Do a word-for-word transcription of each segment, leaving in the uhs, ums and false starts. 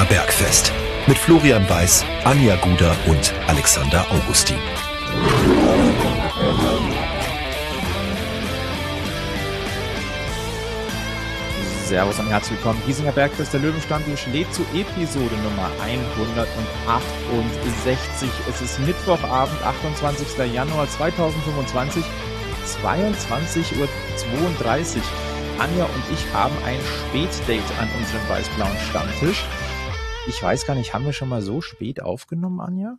Bergfest mit Florian Weiß, Anja Guder und Alexander Augustin. Servus und herzlich willkommen. Giesinger Bergfest, der Löwenstammtisch lädt zu Episode Nummer hundertachtundsechzig. Es ist Mittwochabend, achtundzwanzigster Januar zweitausendfünfundzwanzig, zweiundzwanzig Uhr zweiunddreißig. Anja und ich haben ein Spätdate an unserem weiß-blauen Stammtisch. Ich weiß gar nicht, haben wir schon mal so spät aufgenommen, Anja?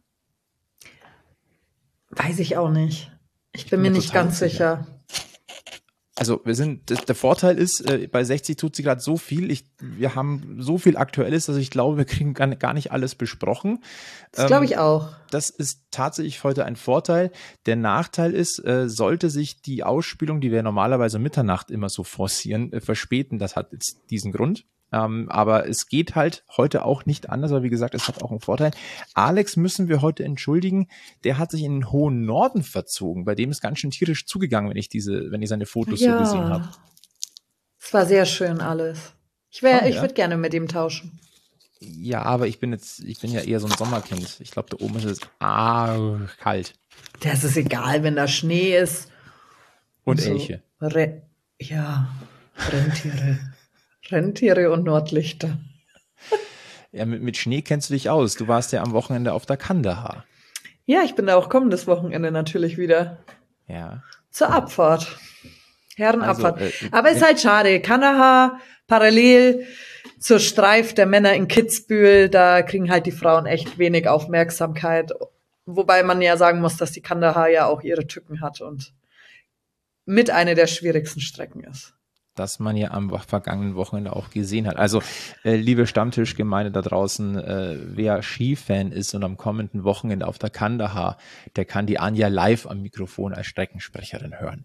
Weiß ich auch nicht. Ich, ich bin, bin mir nicht ganz sicher. sicher. Also wir sind, der Vorteil ist, äh, bei sechzig tut sie gerade so viel, ich, wir haben so viel Aktuelles, dass ich glaube, wir kriegen gar, gar nicht alles besprochen. Das ähm, glaube ich auch. Das ist tatsächlich heute ein Vorteil. Der Nachteil ist, äh, sollte sich die Ausspielung, die wir normalerweise Mitternacht immer so forcieren, äh, verspäten. Das hat jetzt diesen Grund. Ähm, aber es geht halt heute auch nicht anders, aber wie gesagt, es hat auch einen Vorteil. Alex müssen wir heute entschuldigen, der hat sich in den hohen Norden verzogen, bei dem ist ganz schön tierisch zugegangen, wenn ich diese, wenn ich seine Fotos ja, so gesehen habe. Es war sehr schön alles. Ich wäre, oh, ich ja. würde gerne mit ihm tauschen. Ja, aber ich bin jetzt, ich bin ja eher so ein Sommerkind. Ich glaube, da oben ist es ah, kalt. Das ist egal, wenn da Schnee ist. Und, und so Elche. Re- ja, Rentiere. Rentiere und Nordlichter. Ja, mit, mit Schnee kennst du dich aus. Du warst ja am Wochenende auf der Kandahar. Ja, ich bin da auch kommendes Wochenende natürlich wieder. Ja. Zur Abfahrt. Herrenabfahrt. Also, äh, Aber ist halt schade. Kandahar parallel zur Streif der Männer in Kitzbühel, da kriegen halt die Frauen echt wenig Aufmerksamkeit. Wobei man ja sagen muss, dass die Kandahar ja auch ihre Tücken hat und mit einer der schwierigsten Strecken ist. Das man ja am vergangenen Wochenende auch gesehen hat. Also, äh, liebe Stammtischgemeinde da draußen, äh, wer Skifan ist und am kommenden Wochenende auf der Kandahar, der kann die Anja live am Mikrofon als Streckensprecherin hören.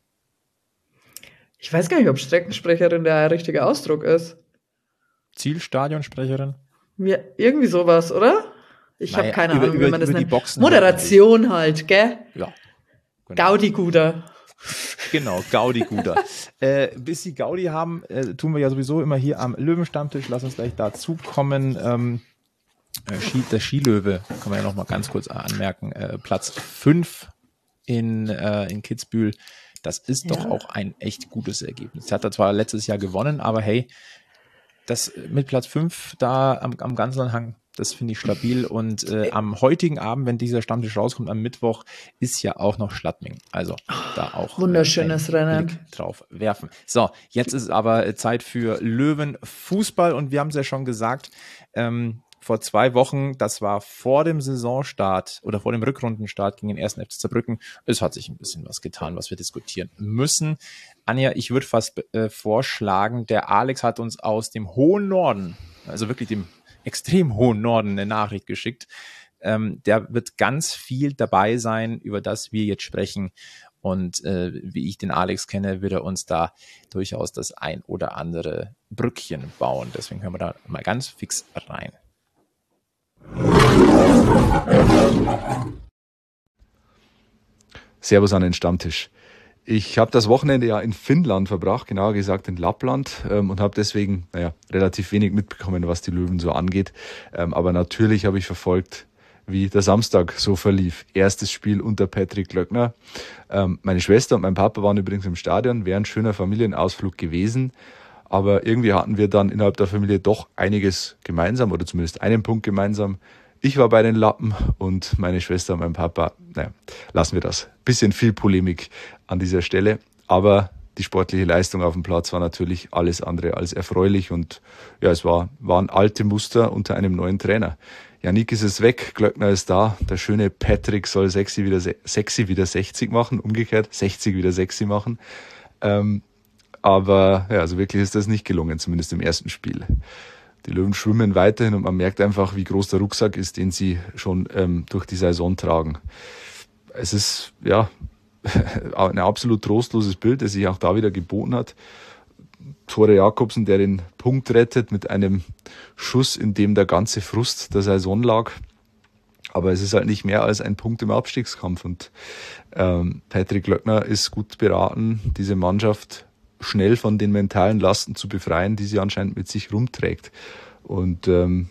Ich weiß gar nicht, ob Streckensprecherin der richtige Ausdruck ist. Zielstadionsprecherin? Ja, irgendwie sowas, oder? Ich naja, habe keine über, Ahnung, über, wie man das nennt. Boxen Moderation halt, gell? Ja. Genau. Gaudi Guder. Genau, Gaudi Guder. äh, bis Sie Gaudi haben, äh, tun wir ja sowieso immer hier am Löwenstammtisch. Lass uns gleich dazu kommen. Ähm, äh, Ski, der Skilöwe, kann man ja noch mal ganz kurz anmerken, äh, Platz fünf in, äh, in Kitzbühel. Das ist ja doch auch ein echt gutes Ergebnis. Hat er zwar letztes Jahr gewonnen, aber hey, das mit Platz fünf da am, am ganzen Hang, das finde ich stabil. Und äh, am heutigen Abend, wenn dieser Stammtisch rauskommt, am Mittwoch, ist ja auch noch Schladming. Also da auch wunderschönes einen Rennen. Blick drauf werfen. So, jetzt ist aber Zeit für Löwenfußball. Und wir haben es ja schon gesagt, ähm, vor zwei Wochen, das war vor dem Saisonstart oder vor dem Rückrundenstart gegen den ersten F C Saarbrücken. Es hat sich ein bisschen was getan, was wir diskutieren müssen. Anja, ich würde fast äh, vorschlagen, der Alex hat uns aus dem hohen Norden, also wirklich dem extrem hohen Norden, eine Nachricht geschickt. Ähm, der wird ganz viel dabei sein, über das wir jetzt sprechen. Und äh, wie ich den Alex kenne, wird er uns da durchaus das ein oder andere Brückchen bauen. Deswegen hören wir da mal ganz fix rein. Servus an den Stammtisch. Ich habe das Wochenende ja in Finnland verbracht, genauer gesagt in Lappland, ähm, und habe deswegen naja, relativ wenig mitbekommen, was die Löwen so angeht. Ähm, aber natürlich habe ich verfolgt, wie der Samstag so verlief. Erstes Spiel unter Patrick Glöckner. Ähm, meine Schwester und mein Papa waren übrigens im Stadion, wäre ein schöner Familienausflug gewesen. Aber irgendwie hatten wir dann innerhalb der Familie doch einiges gemeinsam oder zumindest einen Punkt gemeinsam. Ich war bei den Lappen und meine Schwester und mein Papa, naja, lassen wir das. Bisschen viel Polemik an dieser Stelle, aber die sportliche Leistung auf dem Platz war natürlich alles andere als erfreulich und ja, es war, waren alte Muster unter einem neuen Trainer. Yannick ist es weg, Glöckner ist da, der schöne Patrick soll sexy wieder, sexy wieder sechzig machen, umgekehrt sechzig wieder sexy machen. Ähm, aber ja, also wirklich ist das nicht gelungen, zumindest im ersten Spiel. Die Löwen schwimmen weiterhin und man merkt einfach, wie groß der Rucksack ist, den sie schon ähm, durch die Saison tragen. Es ist ja ein absolut trostloses Bild, das sich auch da wieder geboten hat. Tore Jakobsen, der den Punkt rettet mit einem Schuss, in dem der ganze Frust der Saison lag. Aber es ist halt nicht mehr als ein Punkt im Abstiegskampf. Und ähm, Patrick Glöckner ist gut beraten, diese Mannschaft schnell von den mentalen Lasten zu befreien, die sie anscheinend mit sich rumträgt. Und ähm,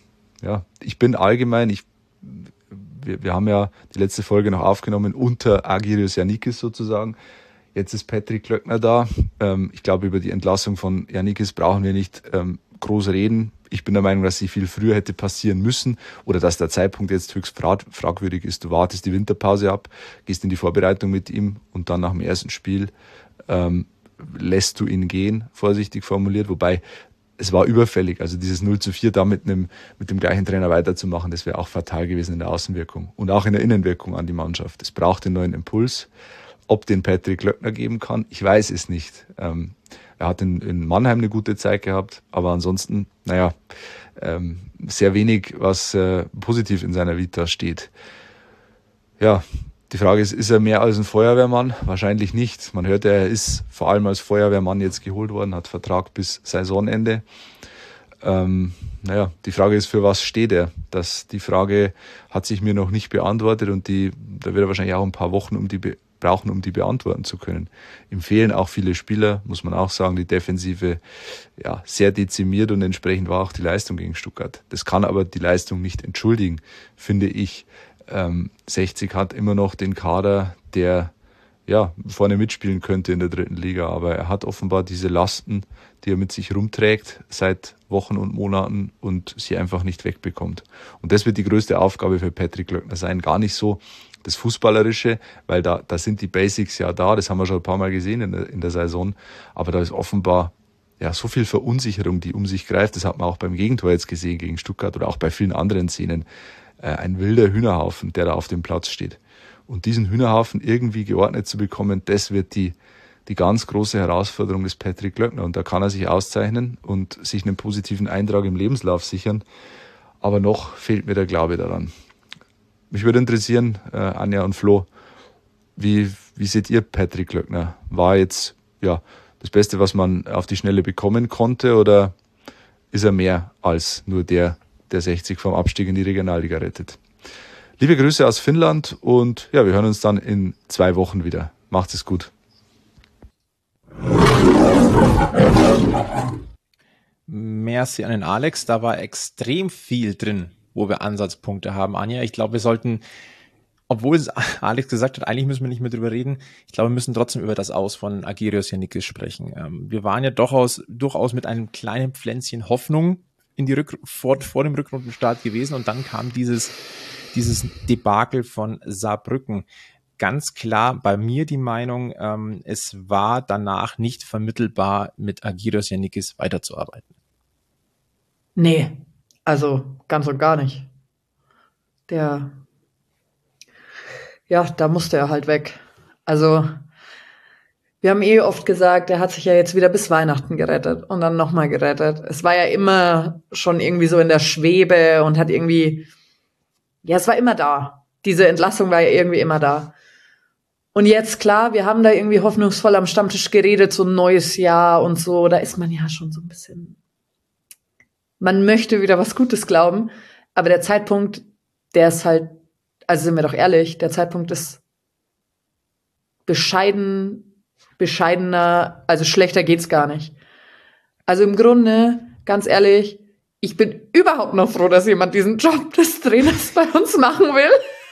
ja, ich bin allgemein, ich, wir, wir haben ja die letzte Folge noch aufgenommen unter Argyrius Yannikis sozusagen. Jetzt ist Patrick Klöckner da. Ähm, ich glaube, über die Entlassung von Yannikis brauchen wir nicht ähm, groß reden. Ich bin der Meinung, dass sie viel früher hätte passieren müssen oder dass der Zeitpunkt jetzt höchst fragwürdig ist. Du wartest die Winterpause ab, gehst in die Vorbereitung mit ihm und dann nach dem ersten Spiel ähm, lässt du ihn gehen, vorsichtig formuliert. Wobei, es war überfällig. Also dieses null zu vier da mit, einem, mit dem gleichen Trainer weiterzumachen, das wäre auch fatal gewesen in der Außenwirkung und auch in der Innenwirkung an die Mannschaft. Es braucht einen neuen Impuls. Ob den Patrick Klöckner geben kann, ich weiß es nicht. Ähm, er hat in, in Mannheim eine gute Zeit gehabt, aber ansonsten, naja, ähm, sehr wenig, was äh, positiv in seiner Vita steht. Ja, die Frage ist, ist er mehr als ein Feuerwehrmann? Wahrscheinlich nicht. Man hört ja, er ist vor allem als Feuerwehrmann jetzt geholt worden, hat Vertrag bis Saisonende. Ähm, naja, die Frage ist, für was steht er? Das, die Frage hat sich mir noch nicht beantwortet und die, da wird er wahrscheinlich auch ein paar Wochen um die be- brauchen, um die beantworten zu können. Ihm fehlen auch viele Spieler, muss man auch sagen, die Defensive ja sehr dezimiert und entsprechend war auch die Leistung gegen Stuttgart. Das kann aber die Leistung nicht entschuldigen, finde ich. Ähm, sechzig hat immer noch den Kader, der ja vorne mitspielen könnte in der dritten Liga, aber er hat offenbar diese Lasten, die er mit sich rumträgt seit Wochen und Monaten und sie einfach nicht wegbekommt. Und das wird die größte Aufgabe für Patrick Klöckner sein. Gar nicht so das Fußballerische, weil da, da sind die Basics ja da, das haben wir schon ein paar Mal gesehen in der, in der Saison, aber da ist offenbar ja so viel Verunsicherung, die um sich greift. Das hat man auch beim Gegentor jetzt gesehen gegen Stuttgart oder auch bei vielen anderen Szenen. Äh, ein wilder Hühnerhaufen, der da auf dem Platz steht. Und diesen Hühnerhaufen irgendwie geordnet zu bekommen, das wird die, die ganz große Herausforderung des Patrick Klöckner. Und da kann er sich auszeichnen und sich einen positiven Eintrag im Lebenslauf sichern. Aber noch fehlt mir der Glaube daran. Mich würde interessieren, äh, Anja und Flo, wie, wie seht ihr Patrick Klöckner? War jetzt ja das Beste, was man auf die Schnelle bekommen konnte, oder ist er mehr als nur der, der sechzig vom Abstieg in die Regionalliga rettet? Liebe Grüße aus Finnland und ja, wir hören uns dann in zwei Wochen wieder. Macht es gut. Merci an den Alex, da war extrem viel drin, wo wir Ansatzpunkte haben, Anja. Ich glaube, wir sollten, obwohl es Alex gesagt hat, eigentlich müssen wir nicht mehr drüber reden, ich glaube, wir müssen trotzdem über das Aus von Argyrius Yannikis sprechen. Ähm, wir waren ja durchaus, durchaus mit einem kleinen Pflänzchen Hoffnung in die Rück- vor, vor dem Rückrundenstart gewesen und dann kam dieses, dieses Debakel von Saarbrücken. Ganz klar bei mir die Meinung, ähm, es war danach nicht vermittelbar, mit Argyrius Yannikis weiterzuarbeiten. Nee, also ganz und gar nicht. Der, ja, da musste er halt weg. Also, wir haben eh oft gesagt, er hat sich ja jetzt wieder bis Weihnachten gerettet und dann nochmal gerettet. Es war ja immer schon irgendwie so in der Schwebe und hat irgendwie, ja, es war immer da. Diese Entlassung war ja irgendwie immer da. Und jetzt, klar, wir haben da irgendwie hoffnungsvoll am Stammtisch geredet, so ein neues Jahr und so. Da ist man ja schon so ein bisschen, man möchte wieder was Gutes glauben. Aber der Zeitpunkt, der ist halt, also sind wir doch ehrlich, der Zeitpunkt ist bescheiden, bescheidener, also schlechter geht's gar nicht. Also im Grunde, ganz ehrlich, ich bin überhaupt noch froh, dass jemand diesen Job des Trainers bei uns machen will.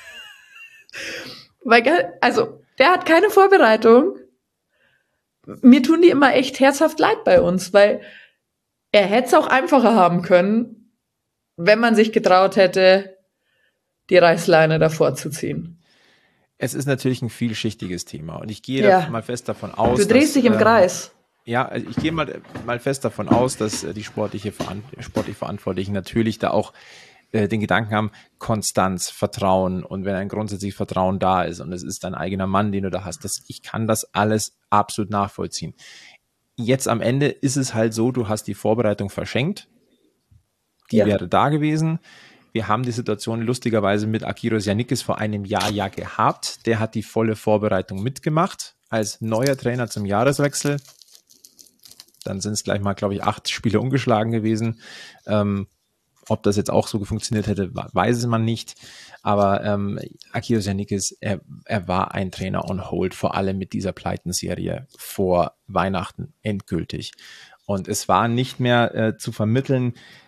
Weil, also, der hat keine Vorbereitung. Mir tun die immer echt herzhaft leid bei uns, weil er hätte es auch einfacher haben können, wenn man sich getraut hätte, die Reißleine davor zu ziehen. Es ist natürlich ein vielschichtiges Thema und ich gehe Ja. da mal fest davon aus, Du drehst dass, dich im ähm, Kreis. Ja, also ich gehe mal, mal fest davon aus, dass äh, die sportliche Veran- sportlich Verantwortlichen natürlich da auch äh, den Gedanken haben, Konstanz, Vertrauen, und wenn ein grundsätzliches Vertrauen da ist und es ist dein eigener Mann, den du da hast, das, ich kann das alles absolut nachvollziehen. Jetzt am Ende ist es halt so, du hast die Vorbereitung verschenkt, die Ja. wäre da gewesen. Wir haben die Situation lustigerweise mit Argyrius Yannikis vor einem Jahr ja gehabt. Der hat die volle Vorbereitung mitgemacht als neuer Trainer zum Jahreswechsel. Dann sind es gleich mal, glaube ich, acht Spiele ungeschlagen gewesen. Ähm, ob das jetzt auch so funktioniert hätte, weiß man nicht. Aber ähm, Argyrius Yannikis, er, er war ein Trainer on hold, vor allem mit dieser Pleitenserie vor Weihnachten endgültig. Und es war nicht mehr äh, zu vermitteln,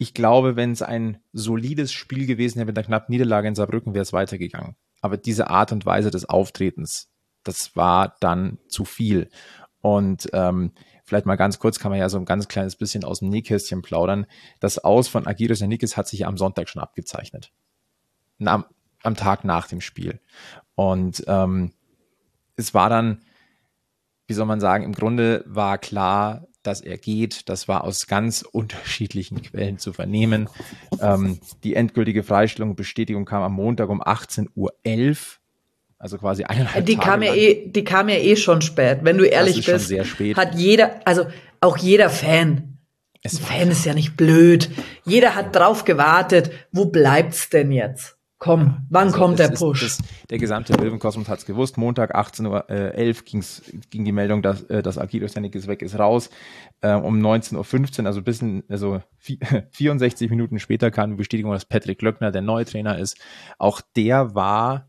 ich glaube, wenn es ein solides Spiel gewesen wäre mit einer knappen Niederlage in Saarbrücken, wäre es weitergegangen. Aber diese Art und Weise des Auftretens, das war dann zu viel. Und ähm, vielleicht mal ganz kurz, kann man ja so ein ganz kleines bisschen aus dem Nähkästchen plaudern. Das Aus von Argyros Yannickis hat sich ja am Sonntag schon abgezeichnet. Am, am Tag nach dem Spiel. Und ähm, es war dann, wie soll man sagen, im Grunde war klar, dass er geht. Das war aus ganz unterschiedlichen Quellen zu vernehmen. Ähm, die endgültige Freistellung und Bestätigung kam am Montag um achtzehn Uhr elf. Also quasi eineinhalb die Tage kam ja lang. eh, die kam ja eh schon spät. Wenn du ehrlich Das ist schon bist, sehr spät. hat jeder, also auch jeder Fan. Es Ein war- Fan ist ja nicht blöd. Jeder hat drauf gewartet. Wo bleibt's denn jetzt? Komm, wann Also kommt es der ist- Push? Das, der gesamte Löwenkosmos hat es gewusst. Montag achtzehn Uhr elf ging's, ging die Meldung, dass, äh, dass Argyros Yannickis weg ist, raus. Äh, um neunzehn Uhr fünfzehn, also bisschen, also vi- vierundsechzig Minuten später kam die Bestätigung, dass Patrick Löckner der neue Trainer ist. Auch der war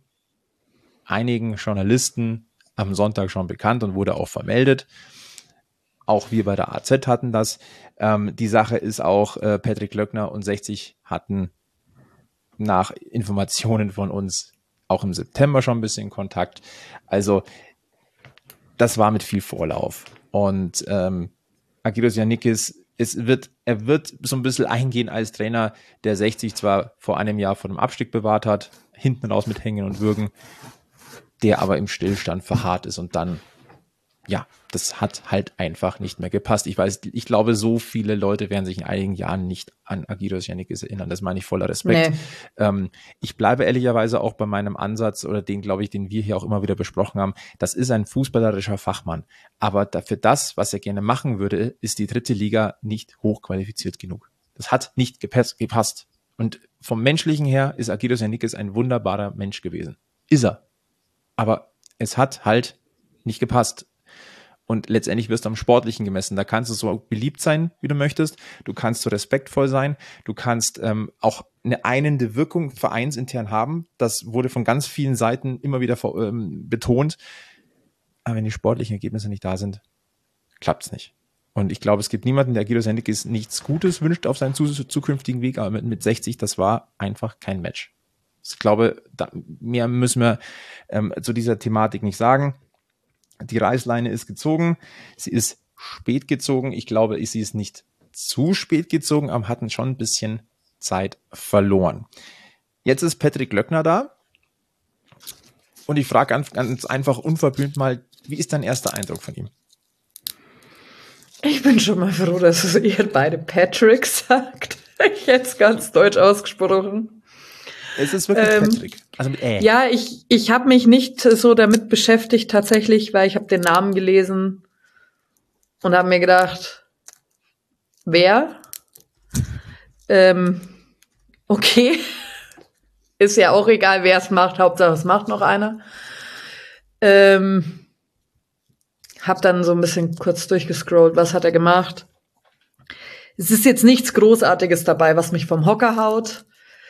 einigen Journalisten am Sonntag schon bekannt und wurde auch vermeldet. Auch wir bei der A Z hatten das. Ähm, die Sache ist auch, äh, Patrick Löckner und sechzig hatten nach Informationen von uns auch im September schon ein bisschen Kontakt. Also das war mit viel Vorlauf. Und ähm, Argyros Yannickis, es wird, er wird so ein bisschen eingehen als Trainer, der sechzig zwar vor einem Jahr vor dem Abstieg bewahrt hat, hinten raus mit Hängen und Würgen, der aber im Stillstand verharrt ist und dann, ja, das hat halt einfach nicht mehr gepasst. Ich weiß, ich glaube, so viele Leute werden sich in einigen Jahren nicht an Argyros Yannickis erinnern. Das meine ich voller Respekt. Nee. Ähm, ich bleibe ehrlicherweise auch bei meinem Ansatz oder den, glaube ich, den wir hier auch immer wieder besprochen haben. Das ist ein fußballerischer Fachmann. Aber für das, was er gerne machen würde, ist die dritte Liga nicht hochqualifiziert genug. Das hat nicht gepasst. gepasst. Und vom Menschlichen her ist Argyros Yannickis ein wunderbarer Mensch gewesen. Ist er. Aber es hat halt nicht gepasst. Und letztendlich wirst du am Sportlichen gemessen. Da kannst du so beliebt sein, wie du möchtest. Du kannst so respektvoll sein. Du kannst ähm, auch eine einende Wirkung vereinsintern haben. Das wurde von ganz vielen Seiten immer wieder ähm, betont. Aber wenn die sportlichen Ergebnisse nicht da sind, klappt's nicht. Und ich glaube, es gibt niemanden, der Argyros Yannickis nichts Gutes wünscht auf seinen zu- zukünftigen Weg. Aber mit, mit sechzig, das war einfach kein Match. Ich glaube, da, mehr müssen wir ähm, zu dieser Thematik nicht sagen. Die Reißleine ist gezogen. Sie ist spät gezogen. Ich glaube, sie ist nicht zu spät gezogen, aber hatten schon ein bisschen Zeit verloren. Jetzt ist Patrick Löckner da. Und ich frage ganz, ganz einfach unverblümt mal, wie ist dein erster Eindruck von ihm? Ich bin schon mal froh, dass ihr beide Patrick sagt. Ich hätte es ganz deutsch ausgesprochen. Es ist wirklich Ähm, Patrick. Also mit Ä. Ja, ich, ich habe mich nicht so damit beschäftigt tatsächlich, weil ich habe den Namen gelesen und habe mir gedacht, wer? Ähm, okay. Ist ja auch egal, wer es macht. Hauptsache, es macht noch einer. Ähm, hab dann so ein bisschen kurz durchgescrollt. Was hat er gemacht? Es ist jetzt nichts Großartiges dabei, was mich vom Hocker haut.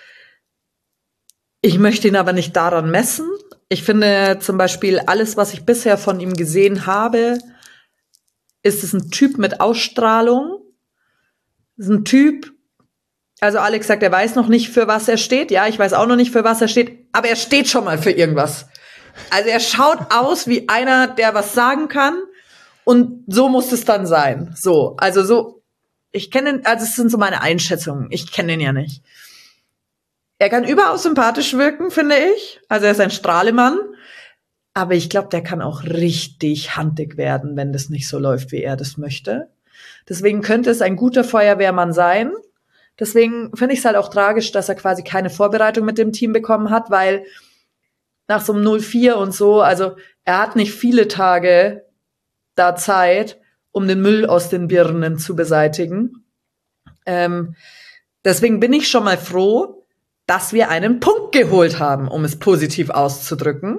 Ich möchte ihn aber nicht daran messen. Ich finde zum Beispiel, alles, was ich bisher von ihm gesehen habe, ist es ein Typ mit Ausstrahlung. Ist ein Typ, also Alex sagt, er weiß noch nicht, für was er steht. Ja, ich weiß auch noch nicht, für was er steht, aber er steht schon mal für irgendwas. Also er schaut aus wie einer, der was sagen kann, und so muss es dann sein. So, also so, ich kenne ihn, also es sind so meine Einschätzungen. Ich kenne ihn ja nicht. Er kann überaus sympathisch wirken, finde ich. Also er ist ein Strahlemann. Aber ich glaube, der kann auch richtig handig werden, wenn das nicht so läuft, wie er das möchte. Deswegen könnte es ein guter Feuerwehrmann sein. Deswegen finde ich es halt auch tragisch, dass er quasi keine Vorbereitung mit dem Team bekommen hat, weil nach so einem null vier und so, also er hat nicht viele Tage da Zeit, um den Müll aus den Birnen zu beseitigen. Ähm, deswegen bin ich schon mal froh, dass wir einen Punkt geholt haben, um es positiv auszudrücken.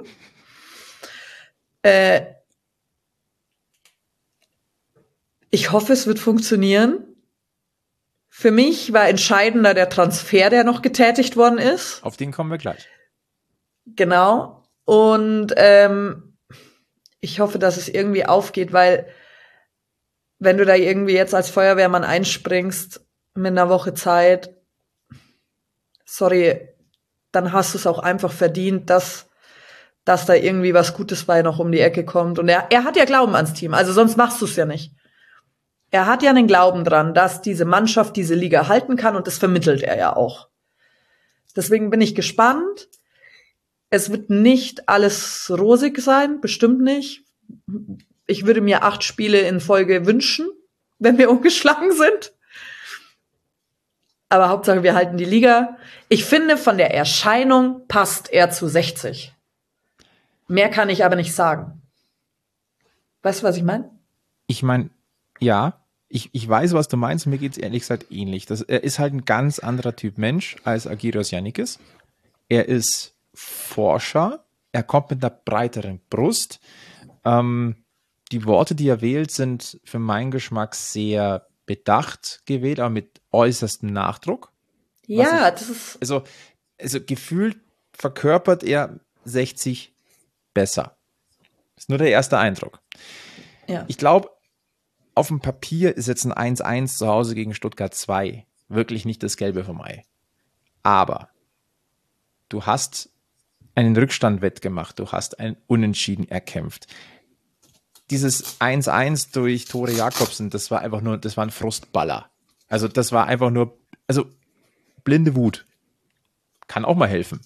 Äh, ich hoffe, es wird funktionieren. Für mich war entscheidender der Transfer, der noch getätigt worden ist. Auf den kommen wir gleich. Genau. Und ähm, ich hoffe, dass es irgendwie aufgeht, weil wenn du da irgendwie jetzt als Feuerwehrmann einspringst, mit einer Woche Zeit, sorry, dann hast du es auch einfach verdient, dass, dass da irgendwie was Gutes bei noch um die Ecke kommt. Und er, er hat ja Glauben ans Team, also sonst machst du es ja nicht. Er hat ja einen Glauben dran, dass diese Mannschaft diese Liga halten kann und das vermittelt er ja auch. Deswegen bin ich gespannt. Es wird nicht alles rosig sein, bestimmt nicht. Ich würde mir acht Spiele in Folge wünschen, wenn wir ungeschlagen sind. Aber Hauptsache, wir halten die Liga. Ich finde, von der Erscheinung passt er zu sechzig. Mehr kann ich aber nicht sagen. Weißt du, was ich meine? Ich meine, ja, ich, ich weiß, was du meinst. Mir geht's ehrlich gesagt ähnlich. Das, er ist halt ein ganz anderer Typ Mensch als Argyros Yannickis. Er ist Forscher. Er kommt mit einer breiteren Brust. Ähm, die Worte, die er wählt, sind für meinen Geschmack sehr bedacht gewählt, aber mit äußerstem Nachdruck. Ja, ich, das ist... Also, also gefühlt verkörpert er sechzig besser. Das ist nur der erste Eindruck. Ja. Ich glaube, auf dem Papier ist jetzt ein eins eins zu Hause gegen Stuttgart zwei wirklich nicht das Gelbe vom Ei. Aber du hast einen Rückstand wettgemacht, du hast ein Unentschieden erkämpft. Dieses eins eins durch Tore Jakobsen, das war einfach nur, das war ein Frustballer. Also das war einfach nur, also blinde Wut. Kann auch mal helfen.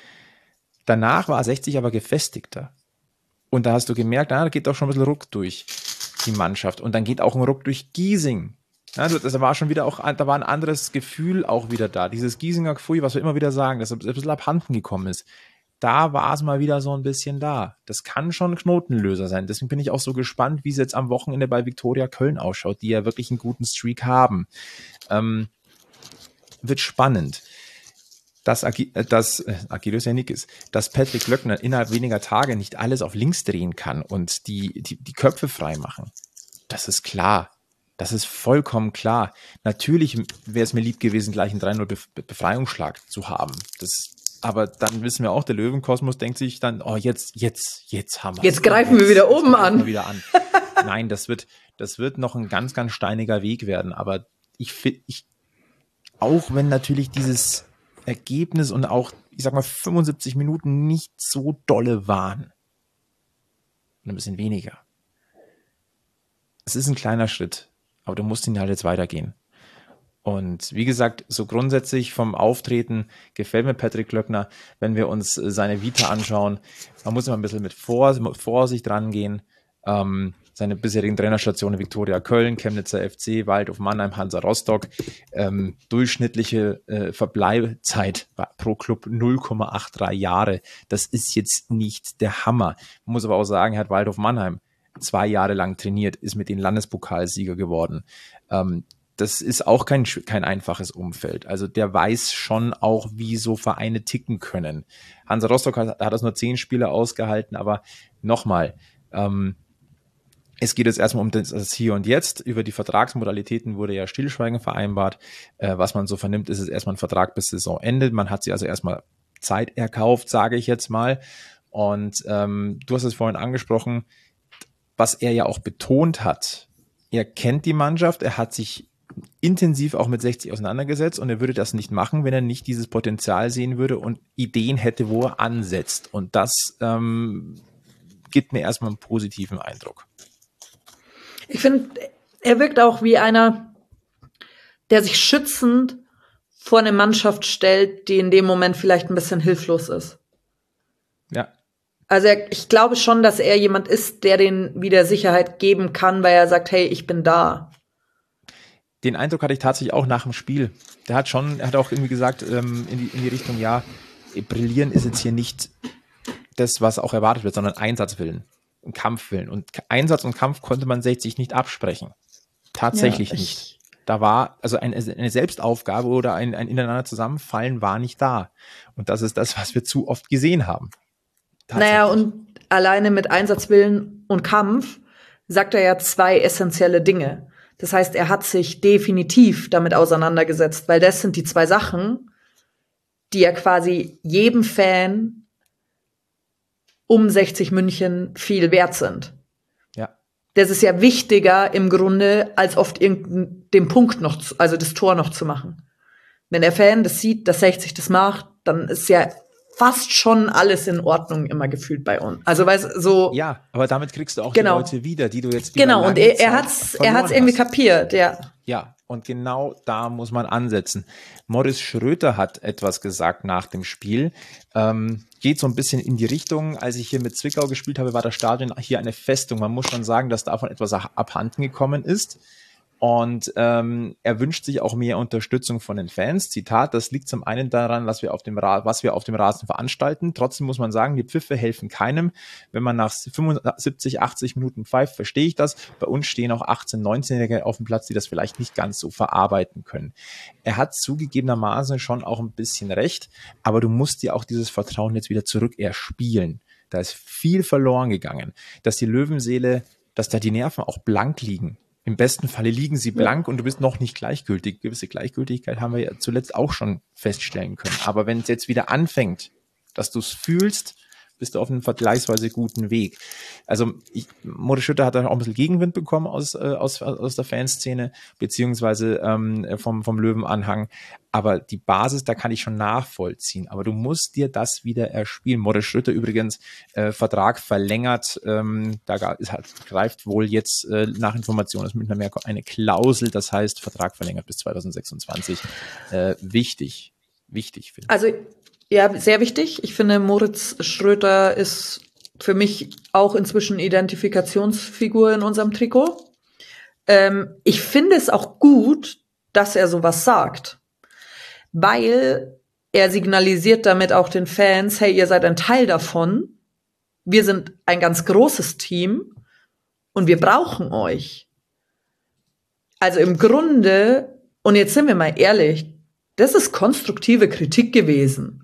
Danach war sechzig aber gefestigter. Und da hast du gemerkt, na, da geht doch schon ein bisschen Ruck durch die Mannschaft. Und dann geht auch ein Ruck durch Giesing. Also das war schon wieder auch, da war ein anderes Gefühl auch wieder da. Dieses Giesinger Gefühl, was wir immer wieder sagen, dass es ein bisschen abhanden gekommen ist. Da war es mal wieder so ein bisschen da. Das kann schon ein Knotenlöser sein. Deswegen bin ich auch so gespannt, wie es jetzt am Wochenende bei Viktoria Köln ausschaut, die ja wirklich einen guten Streak haben. Ähm, wird spannend. Dass, Agi, äh, dass äh, Argyros Yannickis, dass Patrick Löckner innerhalb weniger Tage nicht alles auf links drehen kann und die, die, die Köpfe frei machen. Das ist klar. Das ist vollkommen klar. Natürlich wäre es mir lieb gewesen, gleich einen drei null Befreiungsschlag zu haben. Das Aber dann wissen wir auch, der Löwenkosmos denkt sich dann, oh, jetzt, jetzt, jetzt haben wir Jetzt greifen wir wieder oben an. Wieder an. Nein, das wird, das wird noch ein ganz, ganz steiniger Weg werden. Aber ich finde, ich, auch wenn natürlich dieses Ergebnis und auch, ich sag mal, fünfundsiebzig Minuten nicht so dolle waren. Ein bisschen weniger. Es ist ein kleiner Schritt, aber du musst ihn halt jetzt weitergehen. Und wie gesagt, so grundsätzlich vom Auftreten gefällt mir Patrick Löckner, wenn wir uns seine Vita anschauen. Man muss immer ein bisschen mit Vorsicht rangehen. Ähm, seine bisherigen Trainerstationen Viktoria Köln, Chemnitzer F C, Waldhof Mannheim, Hansa Rostock. Ähm, durchschnittliche äh, Verbleibzeit pro Club null Komma dreiundachtzig Jahre. Das ist jetzt nicht der Hammer. Man muss aber auch sagen, er hat Waldhof Mannheim zwei Jahre lang trainiert, ist mit den Landespokalsieger geworden. Ähm, Das ist auch kein, kein einfaches Umfeld. Also der weiß schon auch, wie so Vereine ticken können. Hansa Rostock hat, hat das nur zehn Spiele ausgehalten, aber nochmal, ähm, es geht jetzt erstmal um das, das Hier und Jetzt. Über die Vertragsmodalitäten wurde ja Stillschweigen vereinbart. Äh, was man so vernimmt, ist es erstmal ein Vertrag bis Saisonende. Man hat sie also erstmal Zeit erkauft, sage ich jetzt mal. Und ähm, du hast es vorhin angesprochen, was er ja auch betont hat. Er kennt die Mannschaft, er hat sich intensiv auch mit sechzig auseinandergesetzt und er würde das nicht machen, wenn er nicht dieses Potenzial sehen würde und Ideen hätte, wo er ansetzt. Und das ähm, gibt mir erstmal einen positiven Eindruck. Ich finde, er wirkt auch wie einer, der sich schützend vor eine Mannschaft stellt, die in dem Moment vielleicht ein bisschen hilflos ist. Ja. Also er, ich glaube schon, dass er jemand ist, der denen wieder Sicherheit geben kann, weil er sagt, hey, ich bin da. Den Eindruck hatte ich tatsächlich auch nach dem Spiel. Der hat schon, er hat auch irgendwie gesagt, ähm, in, die, in die Richtung, ja, brillieren ist jetzt hier nicht das, was auch erwartet wird, sondern Einsatzwillen, Kampfwillen. Und Einsatz und Kampf konnte man sechzig nicht absprechen. Tatsächlich ja, nicht. Da war, also eine, eine Selbstaufgabe oder ein, ein ineinander Zusammenfallen war nicht da. Und das ist das, was wir zu oft gesehen haben. Naja, und alleine mit Einsatzwillen und Kampf sagt er ja zwei essentielle Dinge. Das heißt, er hat sich definitiv damit auseinandergesetzt, weil das sind die zwei Sachen, die ja quasi jedem Fan um sechzig München viel wert sind. Ja. Das ist ja wichtiger im Grunde, als oft irgendein, den Punkt noch, zu, also das Tor noch zu machen. Wenn der Fan das sieht, dass sechzig das macht, dann ist ja fast schon alles in Ordnung immer gefühlt bei uns. Also weißt so. Ja, aber damit kriegst du auch genau. die Leute wieder, die du jetzt genau und er, er hat's er hat's irgendwie hast. kapiert, ja. Ja, und genau da muss man ansetzen. Morris Schröter hat etwas gesagt nach dem Spiel. Ähm, geht so ein bisschen in die Richtung, als ich hier mit Zwickau gespielt habe, war das Stadion hier eine Festung. Man muss schon sagen, dass davon etwas abhanden gekommen ist. Und ähm, er wünscht sich auch mehr Unterstützung von den Fans. Zitat, das liegt zum einen daran, was wir auf dem Ra- was wir auf dem Rasen veranstalten. Trotzdem muss man sagen, die Pfiffe helfen keinem. Wenn man nach fünfundsiebzig, achtzig Minuten pfeift, verstehe ich das. Bei uns stehen auch achtzehn-, neunzehnjährige auf dem Platz, die das vielleicht nicht ganz so verarbeiten können. Er hat zugegebenermaßen schon auch ein bisschen recht, aber du musst dir auch dieses Vertrauen jetzt wieder zurück erspielen. Da ist viel verloren gegangen. Dass die Löwenseele, dass da die Nerven auch blank liegen. Im besten Falle liegen sie blank und du bist noch nicht gleichgültig. Gewisse Gleichgültigkeit haben wir ja zuletzt auch schon feststellen können. Aber wenn es jetzt wieder anfängt, dass du es fühlst, bist du auf einem vergleichsweise guten Weg. Also ich, Morris Schröter hat da auch ein bisschen Gegenwind bekommen aus, äh, aus, aus der Fanszene, beziehungsweise ähm, vom, vom Löwenanhang. Aber die Basis, da kann ich schon nachvollziehen. Aber du musst dir das wieder erspielen. Morris Schröter übrigens, äh, Vertrag verlängert. Ähm, da ist halt, greift wohl jetzt äh, nach Informationen aus Münchner Merkur eine Klausel. Das heißt, Vertrag verlängert bis zwanzig sechsundzwanzig. Äh, wichtig, wichtig finde ich. Also ja, sehr wichtig. Ich finde, Moritz Schröter ist für mich auch inzwischen Identifikationsfigur in unserem Trikot. Ähm, ich finde es auch gut, dass er sowas sagt, weil er signalisiert damit auch den Fans, hey, ihr seid ein Teil davon. Wir sind ein ganz großes Team und wir brauchen euch. Also im Grunde, und jetzt sind wir mal ehrlich, das ist konstruktive Kritik gewesen.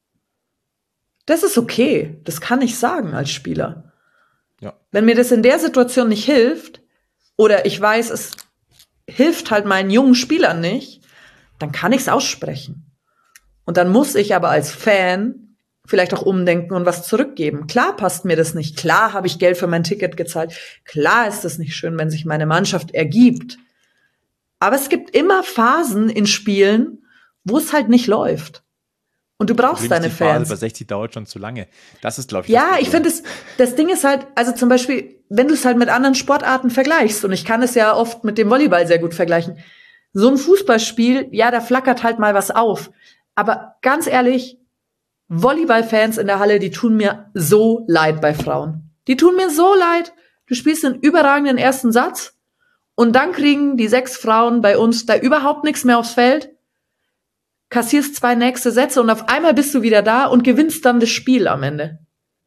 Das ist okay. Das kann ich sagen als Spieler. Ja. Wenn mir das in der Situation nicht hilft, oder ich weiß, es hilft halt meinen jungen Spielern nicht, dann kann ich es aussprechen. Und dann muss ich aber als Fan vielleicht auch umdenken und was zurückgeben. Klar passt mir das nicht. Klar habe ich Geld für mein Ticket gezahlt. Klar ist es nicht schön, wenn sich meine Mannschaft ergibt. Aber es gibt immer Phasen in Spielen, wo es halt nicht läuft. Und du brauchst deine die Fans. Phase bei sechzig dauert schon zu lange. Das ist, glaube ich, Ja, ich finde es, das Ding ist halt, also zum Beispiel, wenn du es halt mit anderen Sportarten vergleichst, und ich kann es ja oft mit dem Volleyball sehr gut vergleichen, so ein Fußballspiel, ja, da flackert halt mal was auf. Aber ganz ehrlich, Volleyballfans in der Halle, die tun mir so leid bei Frauen. Die tun mir so leid. Du spielst einen überragenden ersten Satz und dann kriegen die sechs Frauen bei uns da überhaupt nichts mehr aufs Feld, kassierst zwei nächste Sätze und auf einmal bist du wieder da und gewinnst dann das Spiel am Ende.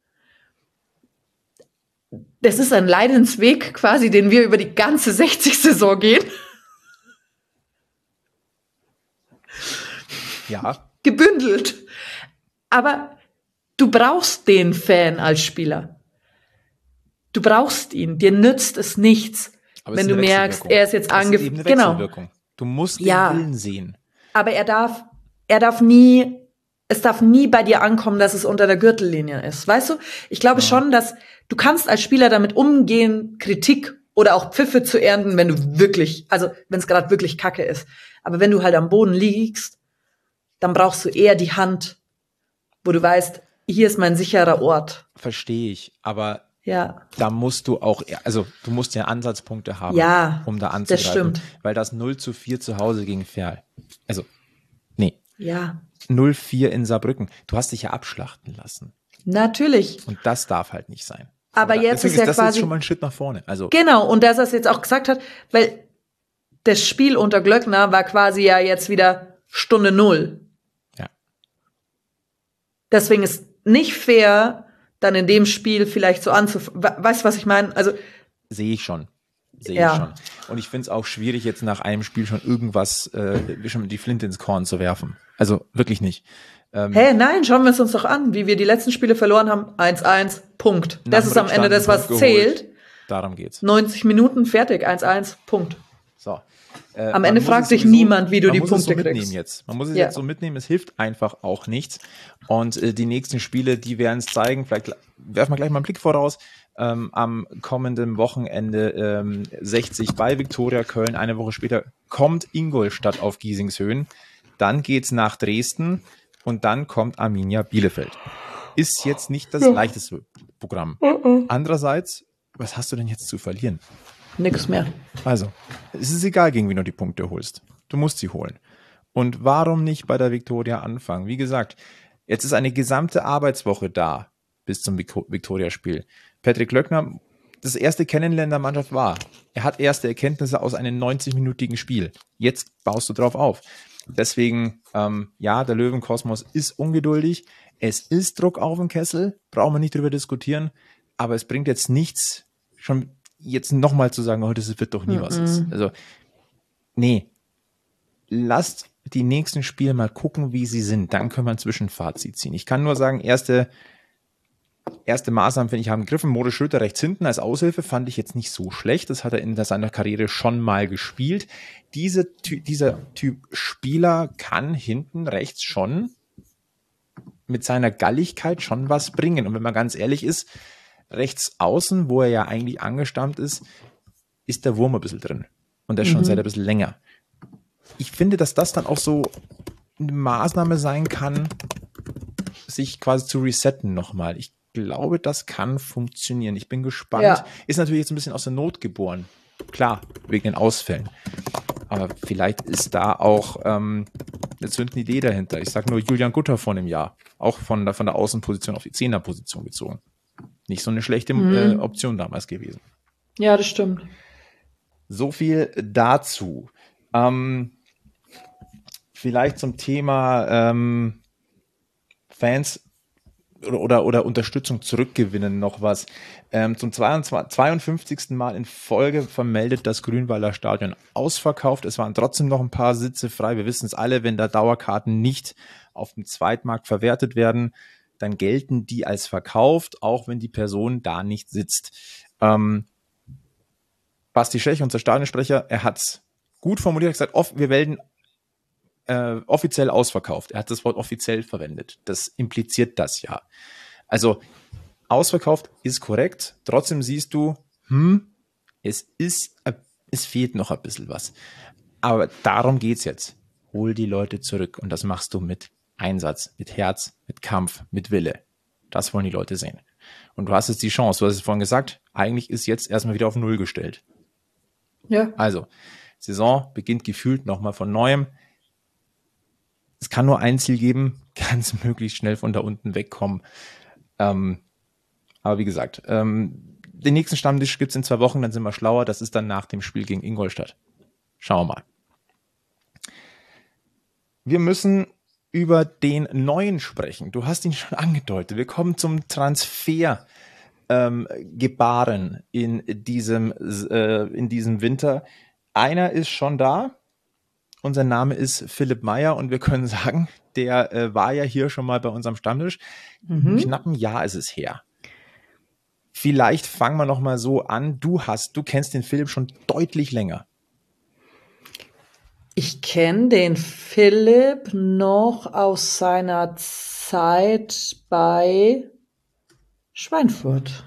Das ist ein Leidensweg quasi, den wir über die ganze sechzig-Saison gehen. Ja. Gebündelt. Aber du brauchst den Fan als Spieler. Du brauchst ihn. Dir nützt es nichts, Aber wenn es du merkst, er ist jetzt angefangen. Genau. Du musst den ja. Willen sehen. Aber er darf, er darf nie, es darf nie bei dir ankommen, dass es unter der Gürtellinie ist. Weißt du? Ich glaube ja. schon, dass du kannst als Spieler damit umgehen, Kritik oder auch Pfiffe zu ernten, wenn du wirklich, also wenn es gerade wirklich Kacke ist. Aber wenn du halt am Boden liegst, dann brauchst du eher die Hand, wo du weißt, hier ist mein sicherer Ort. Verstehe ich, aber ja. da musst du auch, also du musst ja Ansatzpunkte haben, ja, um da anzugreifen. Das stimmt. Weil das null zu vier zu Hause gegen Ferl, also nee, ja. null vier in Saarbrücken, du hast dich ja abschlachten lassen. Natürlich. Und das darf halt nicht sein. Aber da, jetzt ist ja ist das quasi jetzt schon mal ein Schritt nach vorne. Also genau, und dass er es jetzt auch gesagt hat, weil das Spiel unter Glöckner war quasi ja jetzt wieder Stunde Null. Ja. Deswegen ist nicht fair, dann in dem Spiel vielleicht so anzufangen. Weißt du, was ich meine? Also sehe ich schon. Sehe ja. ich schon. Und ich finde es auch schwierig, jetzt nach einem Spiel schon irgendwas, äh, schon die Flinte ins Korn zu werfen. Also wirklich nicht. Ähm, Hä, hey, nein, schauen wir es uns doch an, wie wir die letzten Spiele verloren haben. eins eins, Punkt. Das ist am Ende das, was zählt. Darum geht's. neunzig Minuten, fertig, eins eins, Punkt. So. Äh, Am Ende fragt sich niemand, wie du die Punkte kriegst. Man muss es so mitnehmen kriegst. jetzt. Man muss es Ja. jetzt so mitnehmen. Es hilft einfach auch nichts. Und äh, die nächsten Spiele, die werden es zeigen. Vielleicht werfen wir gleich mal einen Blick voraus. Ähm, am kommenden Wochenende ähm, sechzig bei Viktoria Köln. Eine Woche später kommt Ingolstadt auf Giesingshöhen. Dann geht's nach Dresden und dann kommt Arminia Bielefeld. Ist jetzt nicht das Ja. leichteste Programm. Mhm. Andererseits, was hast du denn jetzt zu verlieren? Nix mehr. Also, es ist egal, gegen wen du die Punkte holst. Du musst sie holen. Und warum nicht bei der Viktoria anfangen? Wie gesagt, jetzt ist eine gesamte Arbeitswoche da bis zum Viktoria-Spiel. Patrick Löckner, das erste Kennenlernen der Mannschaft war. Er hat erste Erkenntnisse aus einem neunzig-minütigen Spiel. Jetzt baust du drauf auf. Deswegen, ähm, ja, der Löwenkosmos ist ungeduldig. Es ist Druck auf dem Kessel, brauchen wir nicht drüber diskutieren. Aber es bringt jetzt nichts, schon jetzt nochmal zu sagen, oh, das wird doch nie was. Mhm. Also, nee. Lasst die nächsten Spiele mal gucken, wie sie sind. Dann können wir ein Zwischenfazit ziehen. Ich kann nur sagen, erste, erste Maßnahmen, finde ich, haben gegriffen. Moritz Schröter rechts hinten als Aushilfe fand ich jetzt nicht so schlecht. Das hat er in seiner Karriere schon mal gespielt. Diese, dieser Typ Spieler kann hinten rechts schon mit seiner Galligkeit schon was bringen. Und wenn man ganz ehrlich ist, rechts außen, wo er ja eigentlich angestammt ist, ist der Wurm ein bisschen drin. Und der ist schon Mhm. seit ein bisschen länger. Ich finde, dass das dann auch so eine Maßnahme sein kann, sich quasi zu resetten nochmal. Ich glaube, das kann funktionieren. Ich bin gespannt. Ja. Ist natürlich jetzt ein bisschen aus der Not geboren. Klar, wegen den Ausfällen. Aber vielleicht ist da auch ähm, eine zündende Idee dahinter. Ich sage nur Julian Gutter vor einem Jahr. Auch von der, von der Außenposition auf die Zehnerposition gezogen. Nicht so eine schlechte Mhm. äh, Option damals gewesen. Ja, das stimmt. So viel dazu. Ähm, vielleicht zum Thema ähm, Fans oder, oder, oder Unterstützung zurückgewinnen noch was. Ähm, zum zweiundfünfzigsten Mal in Folge vermeldet das Grünwalder Stadion ausverkauft. Es waren trotzdem noch ein paar Sitze frei. Wir wissen es alle, wenn da Dauerkarten nicht auf dem Zweitmarkt verwertet werden, dann gelten die als verkauft, auch wenn die Person da nicht sitzt. Ähm, Basti Schech, unser Stadionsprecher, er hat es gut formuliert, gesagt, off, wir werden äh, offiziell ausverkauft. Er hat das Wort offiziell verwendet. Das impliziert das ja. Also ausverkauft ist korrekt. Trotzdem siehst du, hm, es ist, es fehlt noch ein bisschen was. Aber darum geht's jetzt. Hol die Leute zurück und das machst du mit Einsatz, mit Herz, mit Kampf, mit Wille. Das wollen die Leute sehen. Und du hast jetzt die Chance, du hast es vorhin gesagt, eigentlich ist jetzt erstmal wieder auf Null gestellt. Ja. Also, Saison beginnt gefühlt nochmal von Neuem. Es kann nur ein Ziel geben, ganz möglichst schnell von da unten wegkommen. Ähm, aber wie gesagt, ähm, den nächsten Stammtisch gibt's in zwei Wochen, dann sind wir schlauer. Das ist dann nach dem Spiel gegen Ingolstadt. Schauen wir mal. Wir müssen über den Neuen sprechen. Du hast ihn schon angedeutet. Wir kommen zum Transfer. Ähm, Gebaren in diesem, äh, in diesem Winter. Einer ist schon da. Unser Name ist Philipp Meyer und wir können sagen, der äh, war ja hier schon mal bei unserem Stammtisch. Mhm. Knapp ein Jahr ist es her. Vielleicht fangen wir noch mal so an. Du hast, du kennst den Philipp schon deutlich länger. Ich kenne den Philipp noch aus seiner Zeit bei Schweinfurt.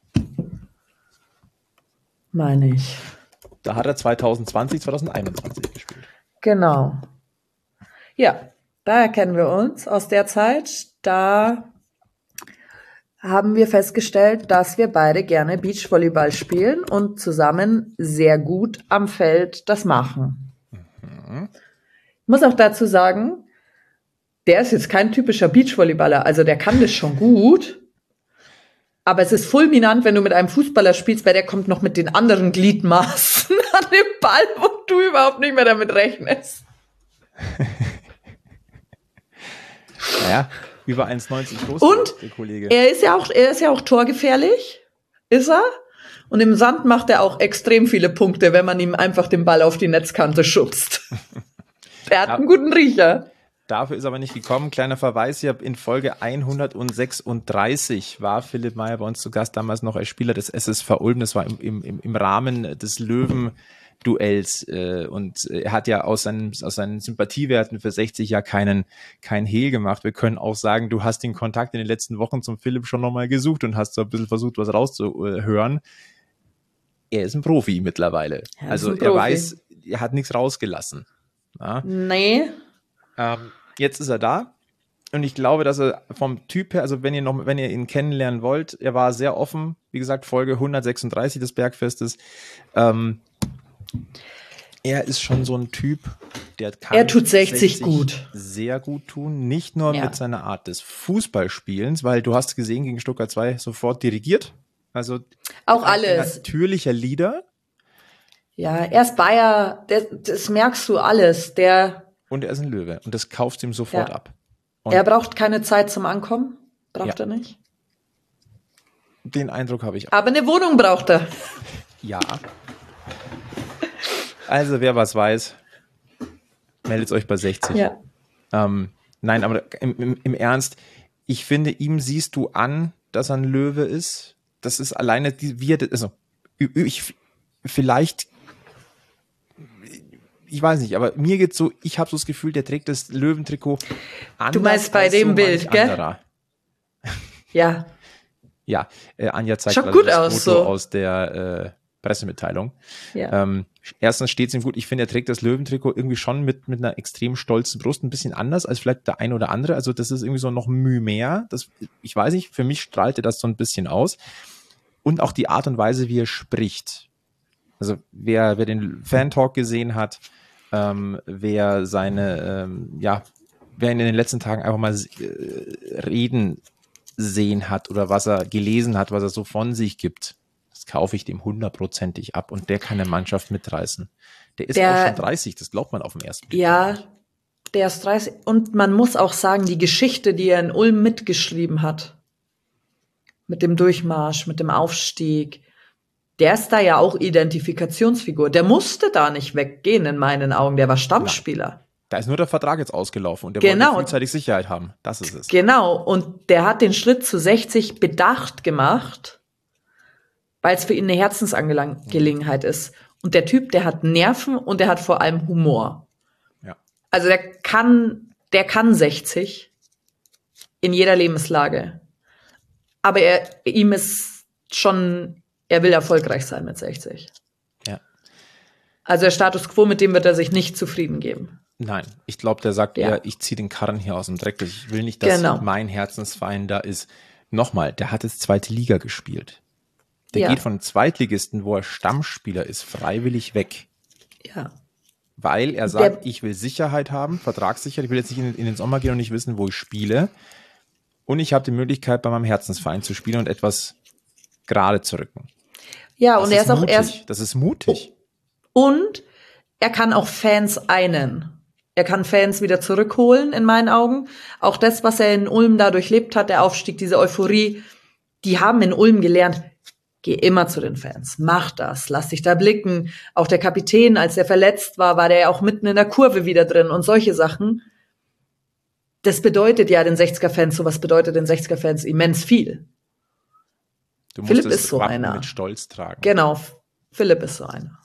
Meine ich. Da hat er zwanzig zwanzig, zwanzig einundzwanzig gespielt. Genau. Ja, daher kennen wir uns aus der Zeit. Da haben wir festgestellt, dass wir beide gerne Beachvolleyball spielen und zusammen sehr gut am Feld das machen. Mhm. Ich muss auch dazu sagen, der ist jetzt kein typischer Beachvolleyballer, also der kann das schon gut, aber es ist fulminant, wenn du mit einem Fußballer spielst, weil der kommt noch mit den anderen Gliedmaßen an den Ball, wo du überhaupt nicht mehr damit rechnest. Naja, über eins neunzig groß, Und der Kollege. er ist ja auch, er ist ja auch torgefährlich, ist er. Und im Sand macht er auch extrem viele Punkte, wenn man ihm einfach den Ball auf die Netzkante schubst. Er hat Ja. einen guten Riecher. Dafür ist aber nicht gekommen. Kleiner Verweis hier, in Folge hundertsechsunddreißig war Philipp Meyer bei uns zu Gast, damals noch als Spieler des S S V Ulm. Das war im, im, im Rahmen des Löwen Duells äh, und er hat ja aus seinen, aus seinen Sympathiewerten für sechzig ja keinen, keinen Hehl gemacht. Wir können auch sagen, du hast den Kontakt in den letzten Wochen zum Philipp schon nochmal gesucht und hast so ein bisschen versucht, was rauszuhören. Er ist ein Profi mittlerweile. Er ist also ein er Profi. weiß, er hat nichts rausgelassen. Ja? Nee. Ähm, jetzt ist er da. Und ich glaube, dass er vom Typ her, also wenn ihr noch, wenn ihr ihn kennenlernen wollt, er war sehr offen, wie gesagt, Folge hundertsechsunddreißig des Bergfestes. Ähm, er ist schon so ein Typ, der kann Er tut sechzig gut. sehr gut tun, nicht nur Ja. mit seiner Art des Fußballspielens, weil du hast gesehen, gegen Stuttgart zwei sofort dirigiert. Also Auch ein alles. natürlicher Leader. Ja, er ist Bayer, der, das merkst du alles. Der, Und er ist ein Löwe. Und das kaufst du ihm sofort Ja. ab. Und er braucht keine Zeit zum Ankommen. Braucht Ja. er nicht. den Eindruck habe ich auch. Aber eine Wohnung braucht er. Ja. Also, wer was weiß, meldet euch bei sechzig. Ja. Ähm, nein, aber im, im, im Ernst, ich finde, ihm siehst du an, dass er ein Löwe ist. Das ist alleine, die, wie er, also, ich, vielleicht, ich weiß nicht, aber mir geht's so, ich habe so das Gefühl, der trägt das Löwentrikot anders. Du meinst bei als dem so Bild, manch gell? anderer. Ja. Ja, äh, Anja zeigt Schaut gerade gut das aus, Foto so. aus der äh, Pressemitteilung. Ja. Ähm, erstens steht es ihm gut. Ich finde, er trägt das Löwentrikot irgendwie schon mit, mit einer extrem stolzen Brust ein bisschen anders als vielleicht der ein oder andere. Also das ist irgendwie so noch Mühe mehr. Das, ich weiß nicht, für mich strahlte das so ein bisschen aus. Und auch die Art und Weise, wie er spricht. Also wer, wer den Fan-Talk gesehen hat, ähm, wer seine, ähm, ja, wer ihn in den letzten Tagen einfach mal äh, reden sehen hat oder was er gelesen hat, was er so von sich gibt, das kaufe ich dem hundertprozentig ab und der kann eine Mannschaft mitreißen. Der ist Der- auch schon dreißig, das glaubt man auf den ersten Blick. Ja, der ist dreißig. Und man muss auch sagen, die Geschichte, die er in Ulm mitgeschrieben hat, mit dem Durchmarsch, mit dem Aufstieg, der ist da ja auch Identifikationsfigur. Der musste da nicht weggehen, in meinen Augen. Der war Stammspieler. Da ist nur der Vertrag jetzt ausgelaufen und der Genau. wollte frühzeitig Sicherheit haben. Das ist es. Genau. Und der hat den Schritt zu sechzig bedacht gemacht, weil es für ihn eine Herzensangelegenheit ist. Und der Typ, der hat Nerven und der hat vor allem Humor. Ja. Also der kann, der kann sechzig in jeder Lebenslage. Aber er, ihm ist schon, er will erfolgreich sein mit sechzig. Ja. Also der Status quo, mit dem wird er sich nicht zufrieden geben. Nein, ich glaube, der sagt Ja. eher, ich ziehe den Karren hier aus dem Dreck. Ich will nicht, dass Genau. mein Herzensverein da ist. Nochmal, der hat jetzt zweite Liga gespielt. Der Ja. geht von Zweitligisten, wo er Stammspieler ist, freiwillig weg. Ja. Weil er sagt, Der- ich will Sicherheit haben, Vertragssicherheit, ich will jetzt nicht in, in den Sommer gehen und nicht wissen, wo ich spiele. Und ich habe die Möglichkeit, bei meinem Herzensverein zu spielen und etwas gerade zu rücken. Ja, Das und er ist auch mutig. erst, Das ist mutig. und er kann auch Fans einen. Er kann Fans wieder zurückholen, in meinen Augen. Auch das, was er in Ulm da durchlebt hat, der Aufstieg, diese Euphorie, die haben in Ulm gelernt, geh immer zu den Fans, mach das, lass dich da blicken. Auch der Kapitän, als er verletzt war, war der ja auch mitten in der Kurve wieder drin und solche Sachen. Das bedeutet ja den sechziger-Fans, sowas bedeutet den sechziger-Fans immens viel. Du musst Philipp das ist so Wappen einer. mit Stolz tragen. Genau, Philipp ist so einer.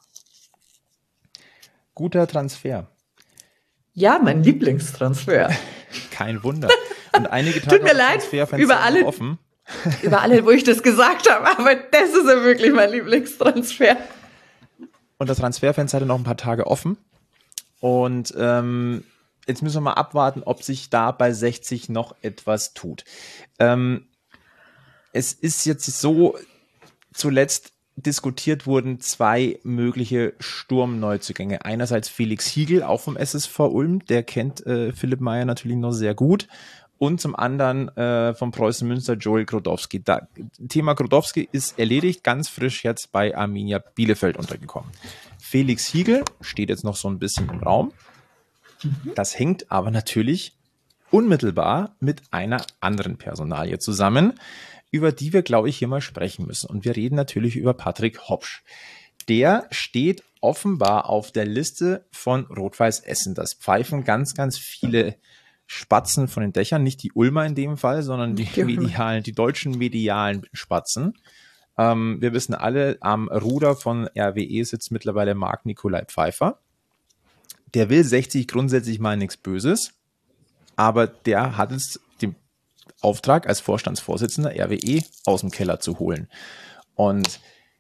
Guter Transfer. Ja, mein Lieblingstransfer. Kein Wunder. Und einige Tage Tut mir leid, über alle- offen. Über alle, wo ich das gesagt habe, aber das ist ja wirklich mein Lieblingstransfer. Und das Transferfenster hatte noch ein paar Tage offen. Und ähm, jetzt müssen wir mal abwarten, ob sich da bei sechzig noch etwas tut. Ähm, es ist jetzt so, zuletzt diskutiert wurden zwei mögliche Sturmneuzugänge. Einerseits Felix Hiegel, auch vom S S V Ulm, der kennt äh, Philipp Meyer natürlich noch sehr gut. Und zum anderen äh, vom Preußen Münster Joel Grodowski. Da, Thema Grodowski ist erledigt, ganz frisch jetzt bei Arminia Bielefeld untergekommen. Felix Hiegel steht jetzt noch so ein bisschen im Raum. Das hängt aber natürlich unmittelbar mit einer anderen Personalie zusammen, über die wir, glaube ich, hier mal sprechen müssen. Und wir reden natürlich über Patrick Hopsch. Der steht offenbar auf der Liste von Rot-Weiß Essen. Das pfeifen ganz, ganz viele Spatzen von den Dächern, nicht die Ulmer in dem Fall, sondern die Die Ulmer. medialen, die deutschen medialen Spatzen. Ähm, wir wissen alle, am Ruder von R W E sitzt mittlerweile Marc-Nikolai Pfeiffer. Der will sechzig grundsätzlich mal nichts Böses, aber der hat es den Auftrag als Vorstandsvorsitzender R W E aus dem Keller zu holen. Und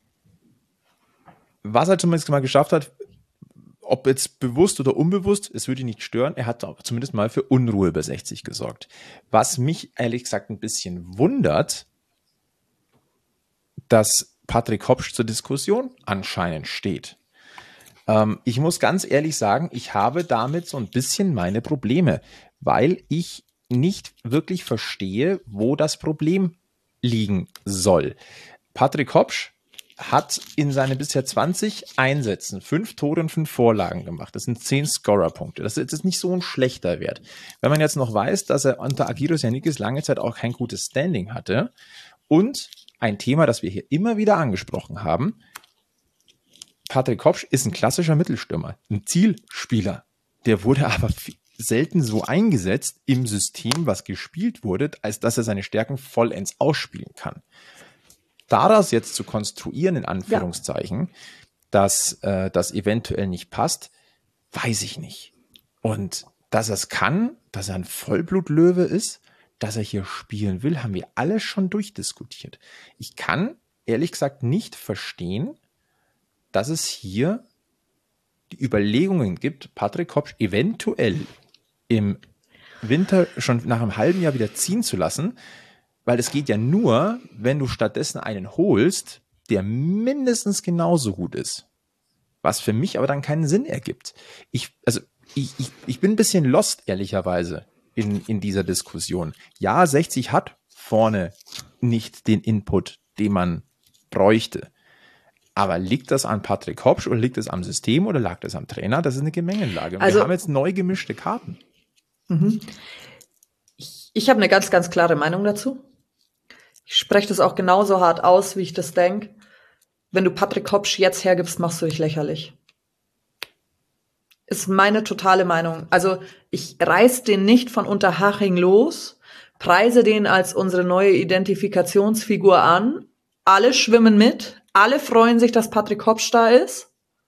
was er zumindest mal geschafft hat, ob jetzt bewusst oder unbewusst, es würde ihn nicht stören, er hat zumindest mal für Unruhe bei sechzig gesorgt. Was mich ehrlich gesagt ein bisschen wundert, dass Patrick Hopsch zur Diskussion anscheinend steht. Ähm, ich muss ganz ehrlich sagen, ich habe damit so ein bisschen meine Probleme, weil ich nicht wirklich verstehe, wo das Problem liegen soll. Patrick Hopsch hat in seinen bisher zwanzig Einsätzen fünf Tore und fünf Vorlagen gemacht. Das sind zehn Scorerpunkte. Das ist nicht so ein schlechter Wert. Wenn man jetzt noch weiß, dass er unter Argyros Yannikis lange Zeit auch kein gutes Standing hatte und ein Thema, das wir hier immer wieder angesprochen haben, Patrick Hopsch ist ein klassischer Mittelstürmer, ein Zielspieler. Der wurde aber selten so eingesetzt im System, was gespielt wurde, als dass er seine Stärken vollends ausspielen kann. Daraus jetzt zu konstruieren, in Anführungszeichen, ja. dass äh, das eventuell nicht passt, weiß ich nicht. Und dass er es kann, dass er ein Vollblutlöwe ist, dass er hier spielen will, haben wir alles schon durchdiskutiert. Ich kann, ehrlich gesagt, nicht verstehen, dass es hier die Überlegungen gibt, Patrick Hopsch eventuell im Winter schon nach einem halben Jahr wieder ziehen zu lassen, weil es geht ja nur, wenn du stattdessen einen holst, der mindestens genauso gut ist. Was für mich aber dann keinen Sinn ergibt. Ich, also, ich, ich, ich bin ein bisschen lost, ehrlicherweise, in, in dieser Diskussion. Ja, sechzig hat vorne nicht den Input, den man bräuchte. Aber liegt das an Patrick Hopsch oder liegt es am System oder lag das am Trainer? Das ist eine Gemengelage. Also, wir haben jetzt neu gemischte Karten. Mhm. Ich, ich habe eine ganz, ganz klare Meinung dazu. Ich spreche das auch genauso hart aus, wie ich das denke. Wenn du Patrick Hopsch jetzt hergibst, machst du dich lächerlich. Ist meine totale Meinung. Also ich reiß den nicht von Unterhaching los, preise den als unsere neue Identifikationsfigur an. Alle schwimmen mit, alle freuen sich, dass Patrick Hopsch da ist.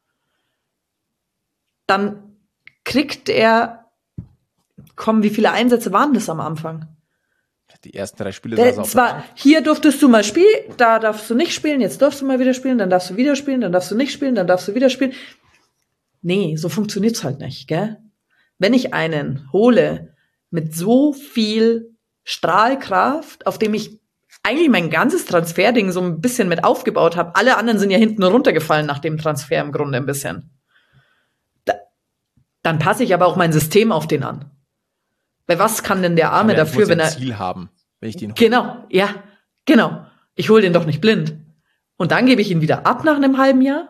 Dann kriegt er, komm, wie viele Einsätze waren das am Anfang? Die ersten drei Spiele. Der, zwar, hier durftest du mal spielen, da darfst du nicht spielen, jetzt darfst du mal wieder spielen, dann darfst du wieder spielen, dann darfst du nicht spielen, dann darfst du wieder spielen. Nee, so funktioniert's halt nicht, gell? Wenn ich einen hole mit so viel Strahlkraft, auf dem ich eigentlich mein ganzes Transferding so ein bisschen mit aufgebaut habe, alle anderen sind ja hinten runtergefallen nach dem Transfer im Grunde ein bisschen. Da, dann passe ich aber auch mein System auf den an. Weil was kann denn der Arme ja, dafür, wenn er... Ziel haben, wenn ich den hole. Genau, ja, genau. Ich hole den doch nicht blind. Und dann gebe ich ihn wieder ab nach einem halben Jahr?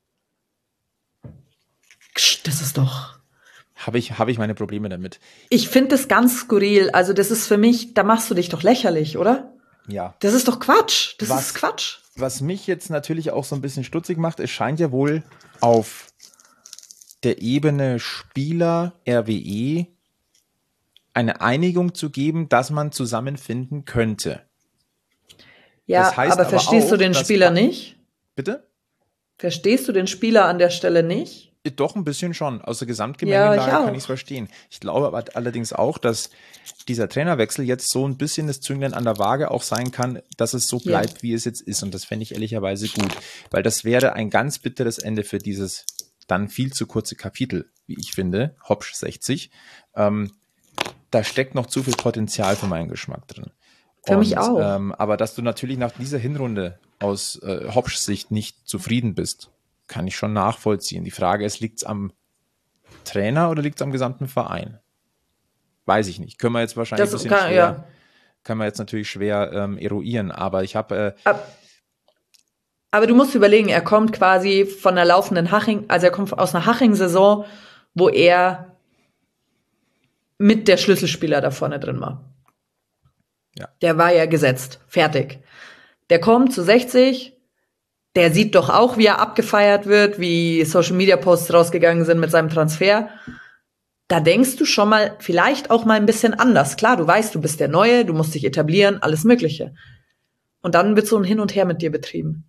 Das ist doch... Habe ich, habe ich meine Probleme damit. Ich finde das ganz skurril. Also das ist für mich, da machst du dich doch lächerlich, oder? Ja. Das ist doch Quatsch. Das was, ist Quatsch. Was mich jetzt natürlich auch so ein bisschen stutzig macht, es scheint ja wohl auf der Ebene Spieler R W E eine Einigung zu geben, dass man zusammenfinden könnte. Ja, das heißt aber aber verstehst auch, du den Spieler nicht? Bitte? Verstehst du den Spieler an der Stelle nicht? Doch, ein bisschen schon. Aus der Gesamtgemengelage Ja, ich kann ich es verstehen. Ich glaube aber allerdings auch, dass dieser Trainerwechsel jetzt so ein bisschen das Zünglein an der Waage auch sein kann, dass es so bleibt, ja. wie es jetzt ist. Und das fände ich ehrlicherweise gut. Weil das wäre ein ganz bitteres Ende für dieses dann viel zu kurze Kapitel, wie ich finde, Hopsch sechzig. Ähm, da steckt noch zu viel Potenzial für meinen Geschmack drin. Für Und, mich auch. Ähm, aber dass du natürlich nach dieser Hinrunde aus äh, Hopschs Sicht nicht zufrieden bist, kann ich schon nachvollziehen. Die Frage ist, liegt es am Trainer oder liegt es am gesamten Verein? Weiß ich nicht. Können wir jetzt wahrscheinlich das ein bisschen kann, schwer, ja. kann man jetzt natürlich schwer ähm, eruieren, aber ich habe... Äh, Ab, aber du musst überlegen, er kommt quasi von der laufenden Haching, also er kommt aus einer Haching-Saison, wo er mit der Schlüsselspieler da vorne drin war. Ja. Der war ja gesetzt. Fertig. Der kommt zu sechzig, der sieht doch auch, wie er abgefeiert wird, wie Social-Media-Posts rausgegangen sind mit seinem Transfer. Da denkst du schon mal, vielleicht auch mal ein bisschen anders. Klar, du weißt, du bist der Neue, du musst dich etablieren, alles Mögliche. Und dann wird so ein Hin und Her mit dir betrieben.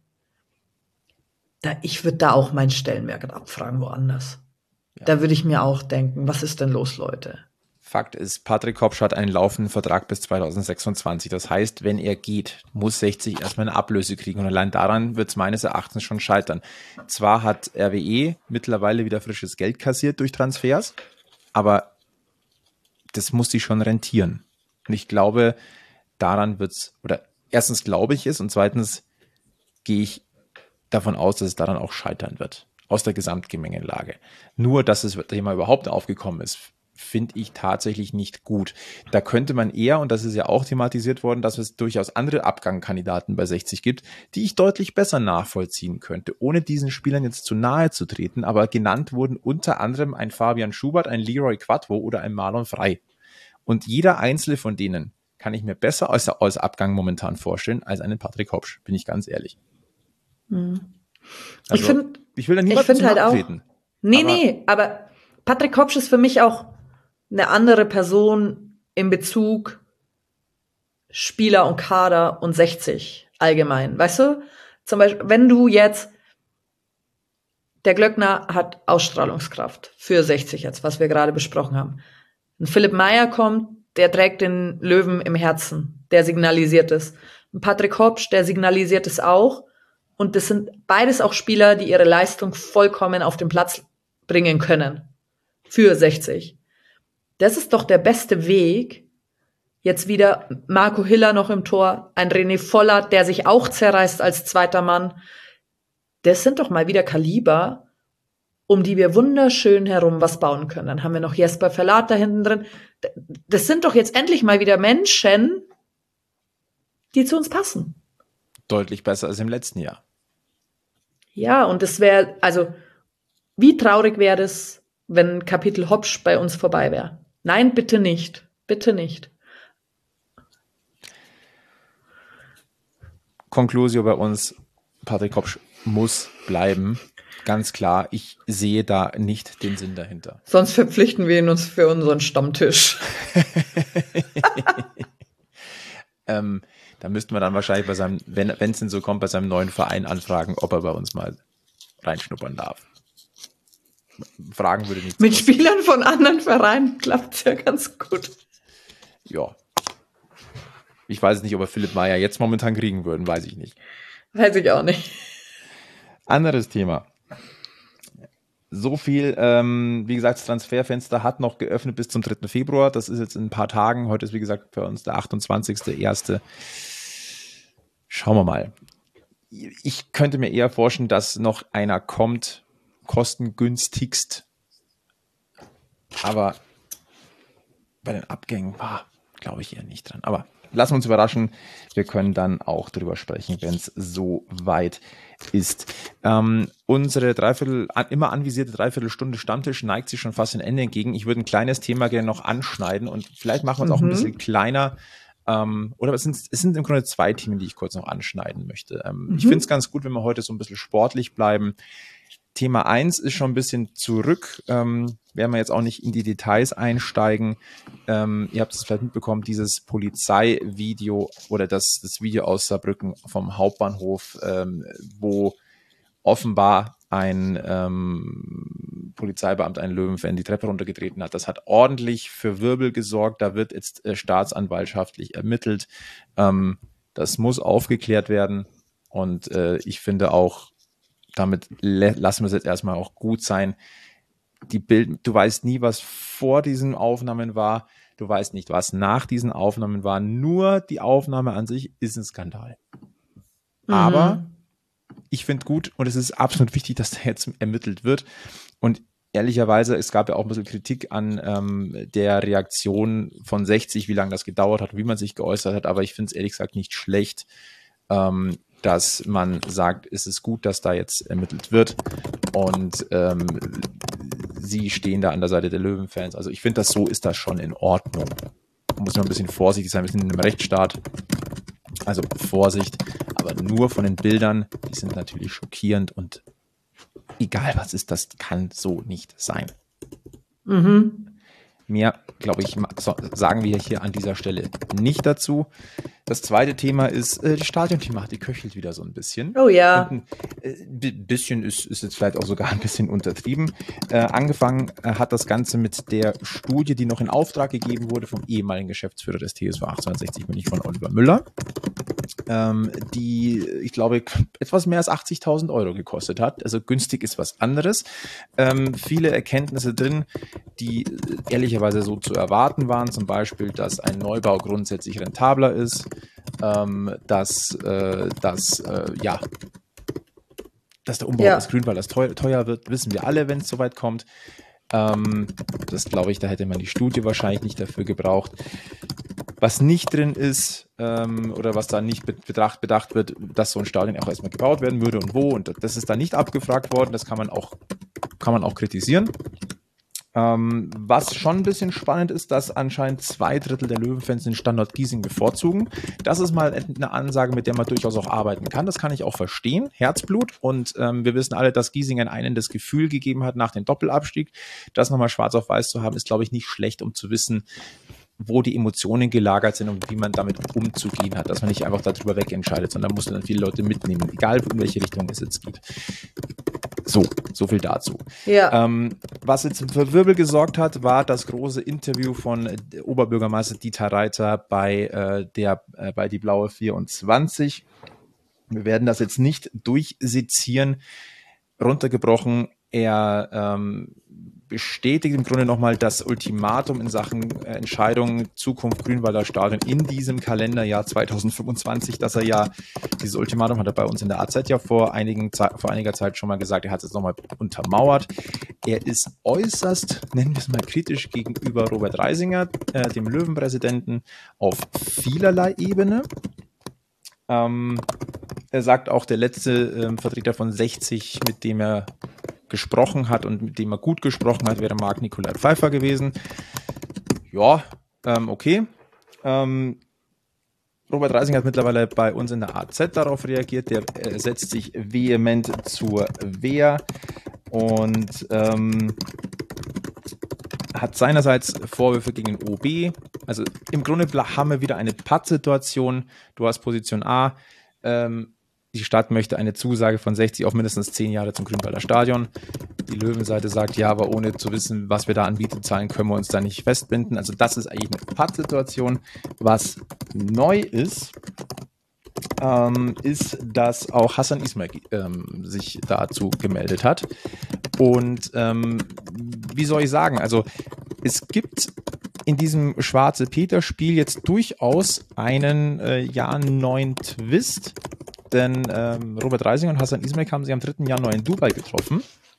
Da, ich würde da auch meinen Stellenwert abfragen woanders. Ja. Da würde ich mir auch denken, was ist denn los, Leute? Fakt ist, Patrick Kopsch hat einen laufenden Vertrag bis zwanzig sechsundzwanzig. Das heißt, wenn er geht, muss sechzig erstmal eine Ablöse kriegen. Und allein daran wird es meines Erachtens schon scheitern. Zwar hat R W E mittlerweile wieder frisches Geld kassiert durch Transfers, aber das muss sich schon rentieren. Und ich glaube, daran wird es, oder erstens glaube ich es und zweitens gehe ich davon aus, dass es daran auch scheitern wird. Aus der Gesamtgemengelage. Nur, dass das Thema überhaupt aufgekommen ist, finde ich tatsächlich nicht gut. Da könnte man eher, und das ist ja auch thematisiert worden, dass es durchaus andere Abgangkandidaten bei sechzig gibt, die ich deutlich besser nachvollziehen könnte, ohne diesen Spielern jetzt zu nahe zu treten. Aber genannt wurden unter anderem ein Fabian Schubert, ein Leroy Quattro oder ein Marlon Frey. Und jeder einzelne von denen kann ich mir besser als, als Abgang momentan vorstellen, als einen Patrick Kopsch, bin ich ganz ehrlich. Hm. Also, ich, find, ich will da niemanden zu halt nahe treten. Nee, aber, nee, aber Patrick Kopsch ist für mich auch eine andere Person in Bezug Spieler und Kader und sechzig allgemein. Weißt du? Zum Beispiel, wenn du jetzt, der Glöckner hat Ausstrahlungskraft für sechzig jetzt, was wir gerade besprochen haben. Ein Philipp Meyer kommt, der trägt den Löwen im Herzen, der signalisiert es. Ein Patrick Kopsch, der signalisiert es auch. Und das sind beides auch Spieler, die ihre Leistung vollkommen auf den Platz bringen können. Für sechzig. Das ist doch der beste Weg. Jetzt wieder Marco Hiller noch im Tor, ein René Vollert, der sich auch zerreißt als zweiter Mann. Das sind doch mal wieder Kaliber, um die wir wunderschön herum was bauen können. Dann haben wir noch Jesper Verlat da hinten drin. Das sind doch jetzt endlich mal wieder Menschen, die zu uns passen. Deutlich besser als im letzten Jahr. Ja, und das wäre, also, wie traurig wäre das, wenn Kapitel Hopsch bei uns vorbei wäre? Nein, bitte nicht. Bitte nicht. Conclusio bei uns, Patrick Hopsch muss bleiben. Ganz klar, ich sehe da nicht den Sinn dahinter. Sonst verpflichten wir ihn uns für unseren Stammtisch. ähm, da müssten wir dann wahrscheinlich bei seinem, wenn es denn so kommt, bei seinem neuen Verein anfragen, ob er bei uns mal reinschnuppern darf. Fragen würde nichts. Mit kosten. Spielern von anderen Vereinen klappt es ja ganz gut. Ja. Ich weiß nicht, ob wir Philipp Meyer jetzt momentan kriegen würden, weiß ich nicht. Weiß ich auch nicht. Anderes Thema. So viel, ähm, wie gesagt, das Transferfenster hat noch geöffnet bis zum dritten Februar. Das ist jetzt in ein paar Tagen. Heute ist, wie gesagt, für uns der achtundzwanzigste erste Schauen wir mal. Ich könnte mir eher vorstellen, dass noch einer kommt, kostengünstigst. Aber bei den Abgängen war, glaube ich, eher nicht dran. Aber lassen wir uns überraschen. Wir können dann auch drüber sprechen, wenn es so weit ist. Ähm, unsere Dreiviertel, immer anvisierte Dreiviertelstunde Stammtisch neigt sich schon fast dem Ende entgegen. Ich würde ein kleines Thema gerne noch anschneiden und vielleicht machen wir es mhm. auch ein bisschen kleiner. Ähm, oder es sind, es sind im Grunde zwei Themen, die ich kurz noch anschneiden möchte. Ähm, mhm. Ich finde es ganz gut, wenn wir heute so ein bisschen sportlich bleiben. Thema eins ist schon ein bisschen zurück, ähm, werden wir jetzt auch nicht in die Details einsteigen. Ähm, ihr habt es vielleicht mitbekommen, dieses Polizeivideo oder das, das Video aus Saarbrücken vom Hauptbahnhof, ähm, wo offenbar ein ähm, Polizeibeamter, ein Löwenfan, die Treppe runtergetreten hat. Das hat ordentlich für Wirbel gesorgt. Da wird jetzt äh, staatsanwaltschaftlich ermittelt. Ähm, das muss aufgeklärt werden. Und äh, ich finde auch, damit lassen wir es jetzt erstmal auch gut sein. Die Bild, du weißt nie, was vor diesen Aufnahmen war. Du weißt nicht, was nach diesen Aufnahmen war. Nur die Aufnahme an sich ist ein Skandal. Mhm. Aber ich finde gut und es ist absolut wichtig, dass da jetzt ermittelt wird. Und ehrlicherweise, es gab ja auch ein bisschen Kritik an ähm, der Reaktion von sechzig, wie lange das gedauert hat, wie man sich geäußert hat. Aber ich finde es ehrlich gesagt nicht schlecht, ähm, dass man sagt, es ist gut, dass da jetzt ermittelt wird und ähm, sie stehen da an der Seite der Löwenfans. Also ich finde, das so ist das schon in Ordnung. Man muss nur ein bisschen vorsichtig sein, wir sind in einem Rechtsstaat. Also Vorsicht, aber nur von den Bildern, die sind natürlich schockierend und egal was ist, das kann so nicht sein. Mhm. Mehr, glaube ich, so, sagen wir hier an dieser Stelle nicht dazu. Das zweite Thema ist, äh, die Stadionthematik köchelt wieder so ein bisschen. Oh ja. Und ein äh, bisschen ist, ist jetzt vielleicht auch sogar ein bisschen untertrieben. Äh, angefangen äh, hat das Ganze mit der Studie, die noch in Auftrag gegeben wurde vom ehemaligen Geschäftsführer des T S V achtzehnhundertsechzig München, von Oliver Müller, ähm, die, ich glaube, etwas mehr als achtzigtausend Euro gekostet hat. Also günstig ist was anderes. Ähm, viele Erkenntnisse drin, die ehrlicherweise so zu erwarten waren, zum Beispiel, dass ein Neubau grundsätzlich rentabler ist, ähm, dass, äh, dass, äh, ja, dass der Umbau Ja. des Grünwaldes teuer, teuer wird, wissen wir alle, wenn es soweit kommt. Ähm, das glaube ich, da hätte man die Studie wahrscheinlich nicht dafür gebraucht. Was nicht drin ist, ähm, oder was da nicht bedacht, bedacht wird, dass so ein Stadion auch erstmal gebaut werden würde und wo, und das ist da nicht abgefragt worden, das kann man auch, kann man auch kritisieren. Ähm, was schon ein bisschen spannend ist, dass anscheinend zwei Drittel der Löwenfans den Standort Giesing bevorzugen. Das ist mal eine Ansage, mit der man durchaus auch arbeiten kann. Das kann ich auch verstehen. Herzblut. Und ähm, wir wissen alle, dass Giesing ein einendes Gefühl gegeben hat nach dem Doppelabstieg. Das nochmal schwarz auf weiß zu haben, ist, glaube ich, nicht schlecht, um zu wissen, wo die Emotionen gelagert sind und wie man damit umzugehen hat. Dass man nicht einfach darüber wegentscheidet, sondern muss dann viele Leute mitnehmen, egal in welche Richtung es jetzt geht. So, so viel dazu. Ja. Ähm, was jetzt für Wirbel gesorgt hat, war das große Interview von äh, Oberbürgermeister Dieter Reiter bei, äh, der, äh, bei Die Blaue vierundzwanzig. Wir werden das jetzt nicht durchsezieren. Runtergebrochen, er ähm, bestätigt im Grunde nochmal das Ultimatum in Sachen äh, Entscheidung Zukunft Grünwalder Stadion in diesem Kalenderjahr zweitausendfünfundzwanzig, dass er ja, dieses Ultimatum hat er bei uns in der A Z ja vor, einigen, vor einiger Zeit schon mal gesagt, er hat es jetzt nochmal untermauert. Er ist äußerst, nennen wir es mal kritisch, gegenüber Robert Reisinger, äh, dem Löwenpräsidenten, auf vielerlei Ebene. Ähm, er sagt auch, der letzte ähm, Vertreter von sechzig, mit dem er gesprochen hat und mit dem er gut gesprochen hat, wäre Marc Nikolai Pfeiffer gewesen. Ja, ähm, okay. Ähm, Robert Reisinger hat mittlerweile bei uns in der A Z darauf reagiert. Der äh, setzt sich vehement zur Wehr und ähm, hat seinerseits Vorwürfe gegen den O B. Also im Grunde haben wir wieder eine Pattsituation. Du hast Position A. Ähm, die Stadt möchte eine Zusage von sechzig auf mindestens zehn Jahre zum Grünwalder Stadion. Die Löwenseite sagt, ja, aber ohne zu wissen, was wir da an Miete zahlen, können wir uns da nicht festbinden. Also das ist eigentlich eine Pattsituation. Was neu ist, ähm, ist, dass auch Hassan Ismail ähm, sich dazu gemeldet hat. Und ähm, wie soll ich sagen, also es gibt in diesem Schwarze-Peter-Spiel jetzt durchaus einen äh, ja, neuen Twist, denn ähm, Robert Reisinger und Hassan Ismail haben sich am dritten Januar in Dubai getroffen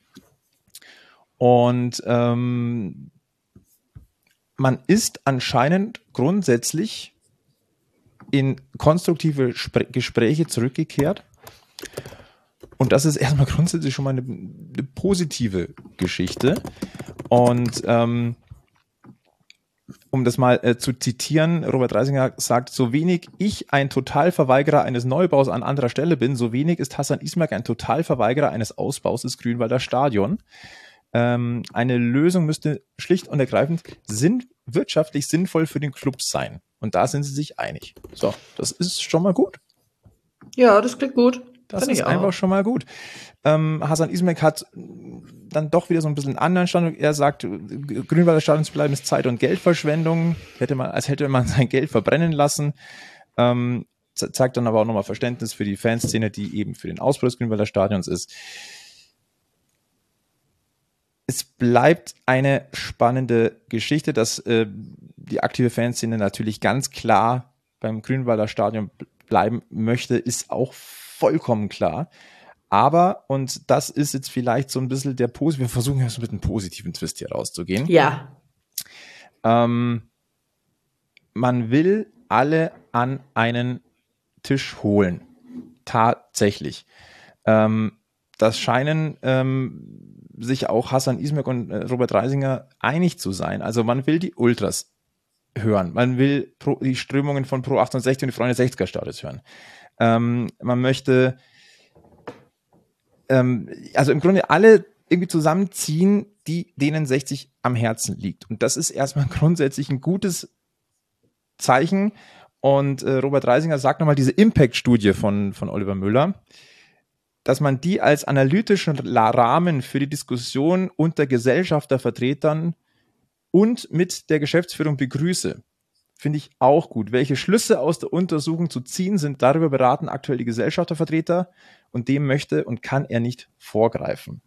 und ähm, man ist anscheinend grundsätzlich in konstruktive Spre- Gespräche zurückgekehrt. Und das ist erstmal grundsätzlich schon mal eine, eine positive Geschichte. Und ähm, um das mal äh, zu zitieren, Robert Reisinger sagt, so wenig ich ein Totalverweigerer eines Neubaus an anderer Stelle bin, so wenig ist Hassan Ismail ein Totalverweigerer eines Ausbaus des Grünwalder Stadion. Ähm, eine Lösung müsste schlicht und ergreifend sinn, wirtschaftlich sinnvoll für den Club sein. Und da sind sie sich einig. So, das ist schon mal gut. Ja, das klingt gut. Das Find ist ich einfach auch. schon mal gut. Ähm, Hassan Ismail hat dann doch wieder so ein bisschen einen anderen Stand. Er sagt, Grünwalder Stadion zu bleiben ist Zeit- und Geldverschwendung. Hätte man, als hätte man sein Geld verbrennen lassen. Ähm, ze- zeigt dann aber auch nochmal Verständnis für die Fanszene, die eben für den Ausbau des Grünwalder Stadions ist. Es bleibt eine spannende Geschichte, dass äh, die aktive Fanszene natürlich ganz klar beim Grünwalder Stadion bleiben möchte, ist auch vollkommen klar. Aber, und das ist jetzt vielleicht so ein bisschen der Positiv, wir versuchen jetzt mit einem positiven Twist hier rauszugehen. Ja. Ähm, man will alle an einen Tisch holen. Tatsächlich. Ähm, das scheinen ähm, sich auch Hassan Ismail und äh, Robert Reisinger einig zu sein. Also man will die Ultras hören. Man will Pro, die Strömungen von Pro achtundsechzig und die Freunde sechziger Stadions hören. Ähm, man möchte ähm, also im Grunde alle irgendwie zusammenziehen, die denen sechzig am Herzen liegt. Und das ist erstmal grundsätzlich ein gutes Zeichen. Und äh, Robert Reisinger sagt nochmal, diese Impact-Studie von, von Oliver Müller, dass man die als analytischen Rahmen für die Diskussion unter Gesellschaftervertretern und mit der Geschäftsführung begrüße. Finde ich auch gut. Welche Schlüsse aus der Untersuchung zu ziehen sind, darüber beraten aktuell die Gesellschaftervertreter und dem möchte und kann er nicht vorgreifen.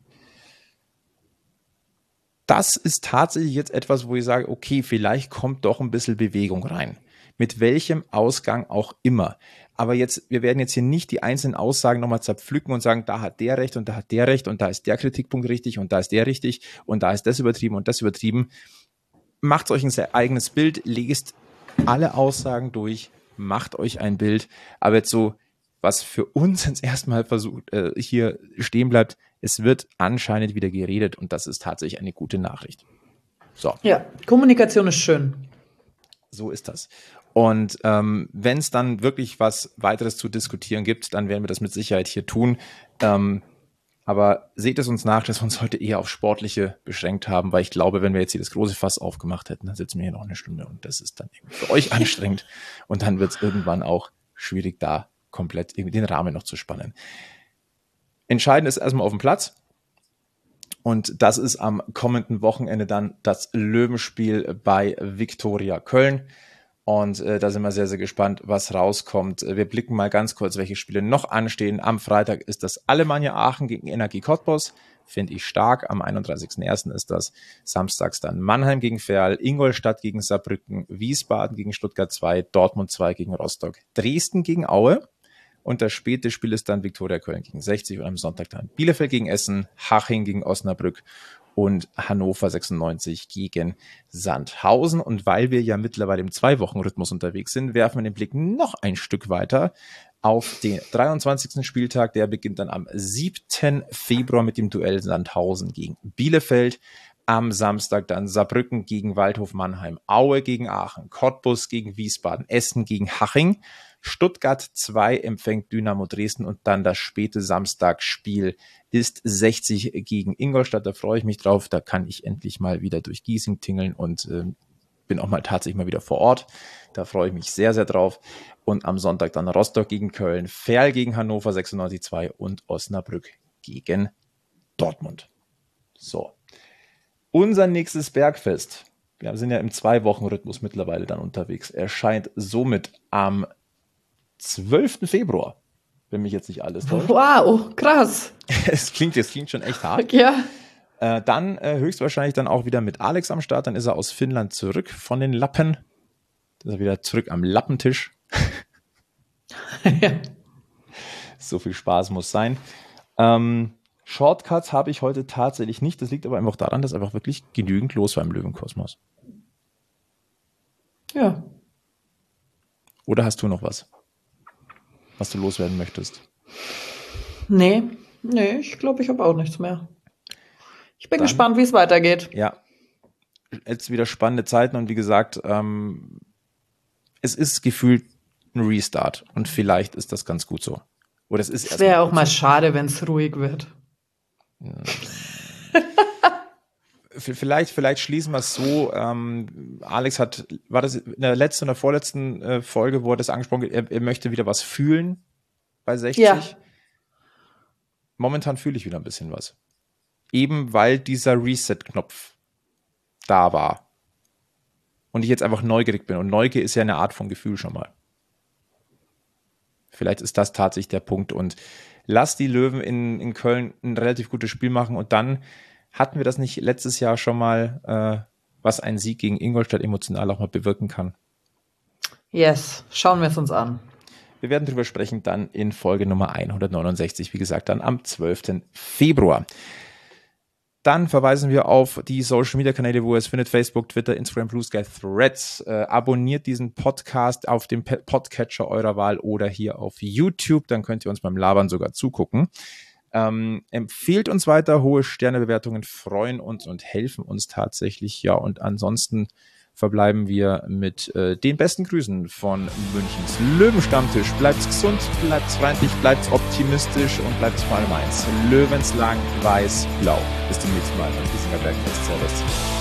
Das ist tatsächlich jetzt etwas, wo ich sage, okay, vielleicht kommt doch ein bisschen Bewegung rein. Mit welchem Ausgang auch immer. Aber jetzt, wir werden jetzt hier nicht die einzelnen Aussagen nochmal zerpflücken und sagen, da hat der Recht und da hat der Recht und da ist der Kritikpunkt richtig und da ist der richtig und da ist das übertrieben und das übertrieben. Macht euch ein sehr eigenes Bild, lest alle Aussagen durch, macht euch ein Bild. Aber jetzt so, was für uns jetzt erstmal versucht, äh, hier stehen bleibt, es wird anscheinend wieder geredet und das ist tatsächlich eine gute Nachricht. So. Ja, Kommunikation ist schön. So ist das. Und ähm, wenn es dann wirklich was weiteres zu diskutieren gibt, dann werden wir das mit Sicherheit hier tun. Ähm, aber seht es uns nach, dass wir uns heute eher auf Sportliche beschränkt haben, weil ich glaube, wenn wir jetzt hier das große Fass aufgemacht hätten, dann sitzen wir hier noch eine Stunde und das ist dann irgendwie für euch anstrengend und dann wird es irgendwann auch schwierig, da komplett irgendwie den Rahmen noch zu spannen. Entscheidend ist erstmal auf dem Platz. Und das ist am kommenden Wochenende dann das Löwenspiel bei Viktoria Köln. Und äh, da sind wir sehr, sehr gespannt, was rauskommt. Wir blicken mal ganz kurz, welche Spiele noch anstehen. Am Freitag ist das Alemannia Aachen gegen Energie Cottbus. Finde ich stark. Am einunddreißigsten ersten ist das. Samstags dann Mannheim gegen Ferl, Ingolstadt gegen Saarbrücken, Wiesbaden gegen Stuttgart zwei, Dortmund zwei gegen Rostock, Dresden gegen Aue. Und das späte Spiel ist dann Viktoria Köln gegen sechzig und am Sonntag dann Bielefeld gegen Essen, Haching gegen Osnabrück und Hannover sechsundneunzig gegen Sandhausen. Und weil wir ja mittlerweile im Zwei-Wochen-Rhythmus unterwegs sind, werfen wir den Blick noch ein Stück weiter auf den dreiundzwanzigsten Spieltag. Der beginnt dann am siebten Februar mit dem Duell Sandhausen gegen Bielefeld. Am Samstag dann Saarbrücken gegen Waldhof Mannheim, Aue gegen Aachen, Cottbus gegen Wiesbaden, Essen gegen Haching. Stuttgart zwei empfängt Dynamo Dresden und dann das späte Samstagsspiel ist sechzig gegen Ingolstadt. Da freue ich mich drauf. Da kann ich endlich mal wieder durch Giesing tingeln und äh, bin auch mal tatsächlich mal wieder vor Ort. Da freue ich mich sehr, sehr drauf. Und am Sonntag dann Rostock gegen Köln, Ferl gegen Hannover sechsundneunzig zwei und Osnabrück gegen Dortmund. So. Unser nächstes Bergfest, wir sind ja im Zwei-Wochen-Rhythmus mittlerweile dann unterwegs, erscheint somit am zwölften Februar, wenn mich jetzt nicht alles täuscht. Wow, krass. Es klingt, es klingt schon echt hart. Ja. Äh, dann äh, höchstwahrscheinlich dann auch wieder mit Alex am Start. Dann ist er aus Finnland zurück von den Lappen. Dann ist er wieder zurück am Lappentisch. Ja. So viel Spaß muss sein. Ähm, Shortcuts habe ich heute tatsächlich nicht. Das liegt aber einfach daran, dass einfach wirklich genügend los war im Löwenkosmos. Ja. Oder hast du noch was, was du loswerden möchtest? Nee, nee, ich glaube, ich habe auch nichts mehr. Ich bin Dann, gespannt, wie es weitergeht. Ja, jetzt wieder spannende Zeiten und wie gesagt, ähm, es ist gefühlt ein Restart und vielleicht ist das ganz gut so. Oder es ist es wäre auch mal so. Schade, wenn es ruhig wird. vielleicht, vielleicht schließen wir es so. Ähm, Alex hat, war das in der letzten oder vorletzten äh, Folge, wo er das angesprochen hat, er, er möchte wieder was fühlen bei sechzig. Ja. Momentan fühle ich wieder ein bisschen was. Eben weil dieser Reset-Knopf da war. Und ich jetzt einfach neugierig bin. Und Neugier ist ja eine Art von Gefühl schon mal. Vielleicht ist das tatsächlich der Punkt. Und lass die Löwen in, in Köln ein relativ gutes Spiel machen. Und dann hatten wir das nicht letztes Jahr schon mal, äh, was ein Sieg gegen Ingolstadt emotional auch mal bewirken kann. Yes, schauen wir es uns an. Wir werden darüber sprechen dann in Folge Nummer hundertneunundsechzig, wie gesagt, dann am zwölften Februar. Dann verweisen wir auf die Social-Media-Kanäle, wo ihr es findet, Facebook, Twitter, Instagram, Blue Sky, Threads. Äh, abonniert diesen Podcast auf dem Podcatcher eurer Wahl oder hier auf YouTube, dann könnt ihr uns beim Labern sogar zugucken. Ähm, empfehlt uns weiter, hohe Sternebewertungen freuen uns und helfen uns tatsächlich. Ja, und ansonsten verbleiben wir mit äh, den besten Grüßen von Münchens Löwenstammtisch. Bleibt's gesund, bleibt's freundlich, bleibt's optimistisch und bleibt's vor allem eins. Löwenslang, weiß, blau. Bis zum nächsten Mal beim Giesinger Bergfest. Servus.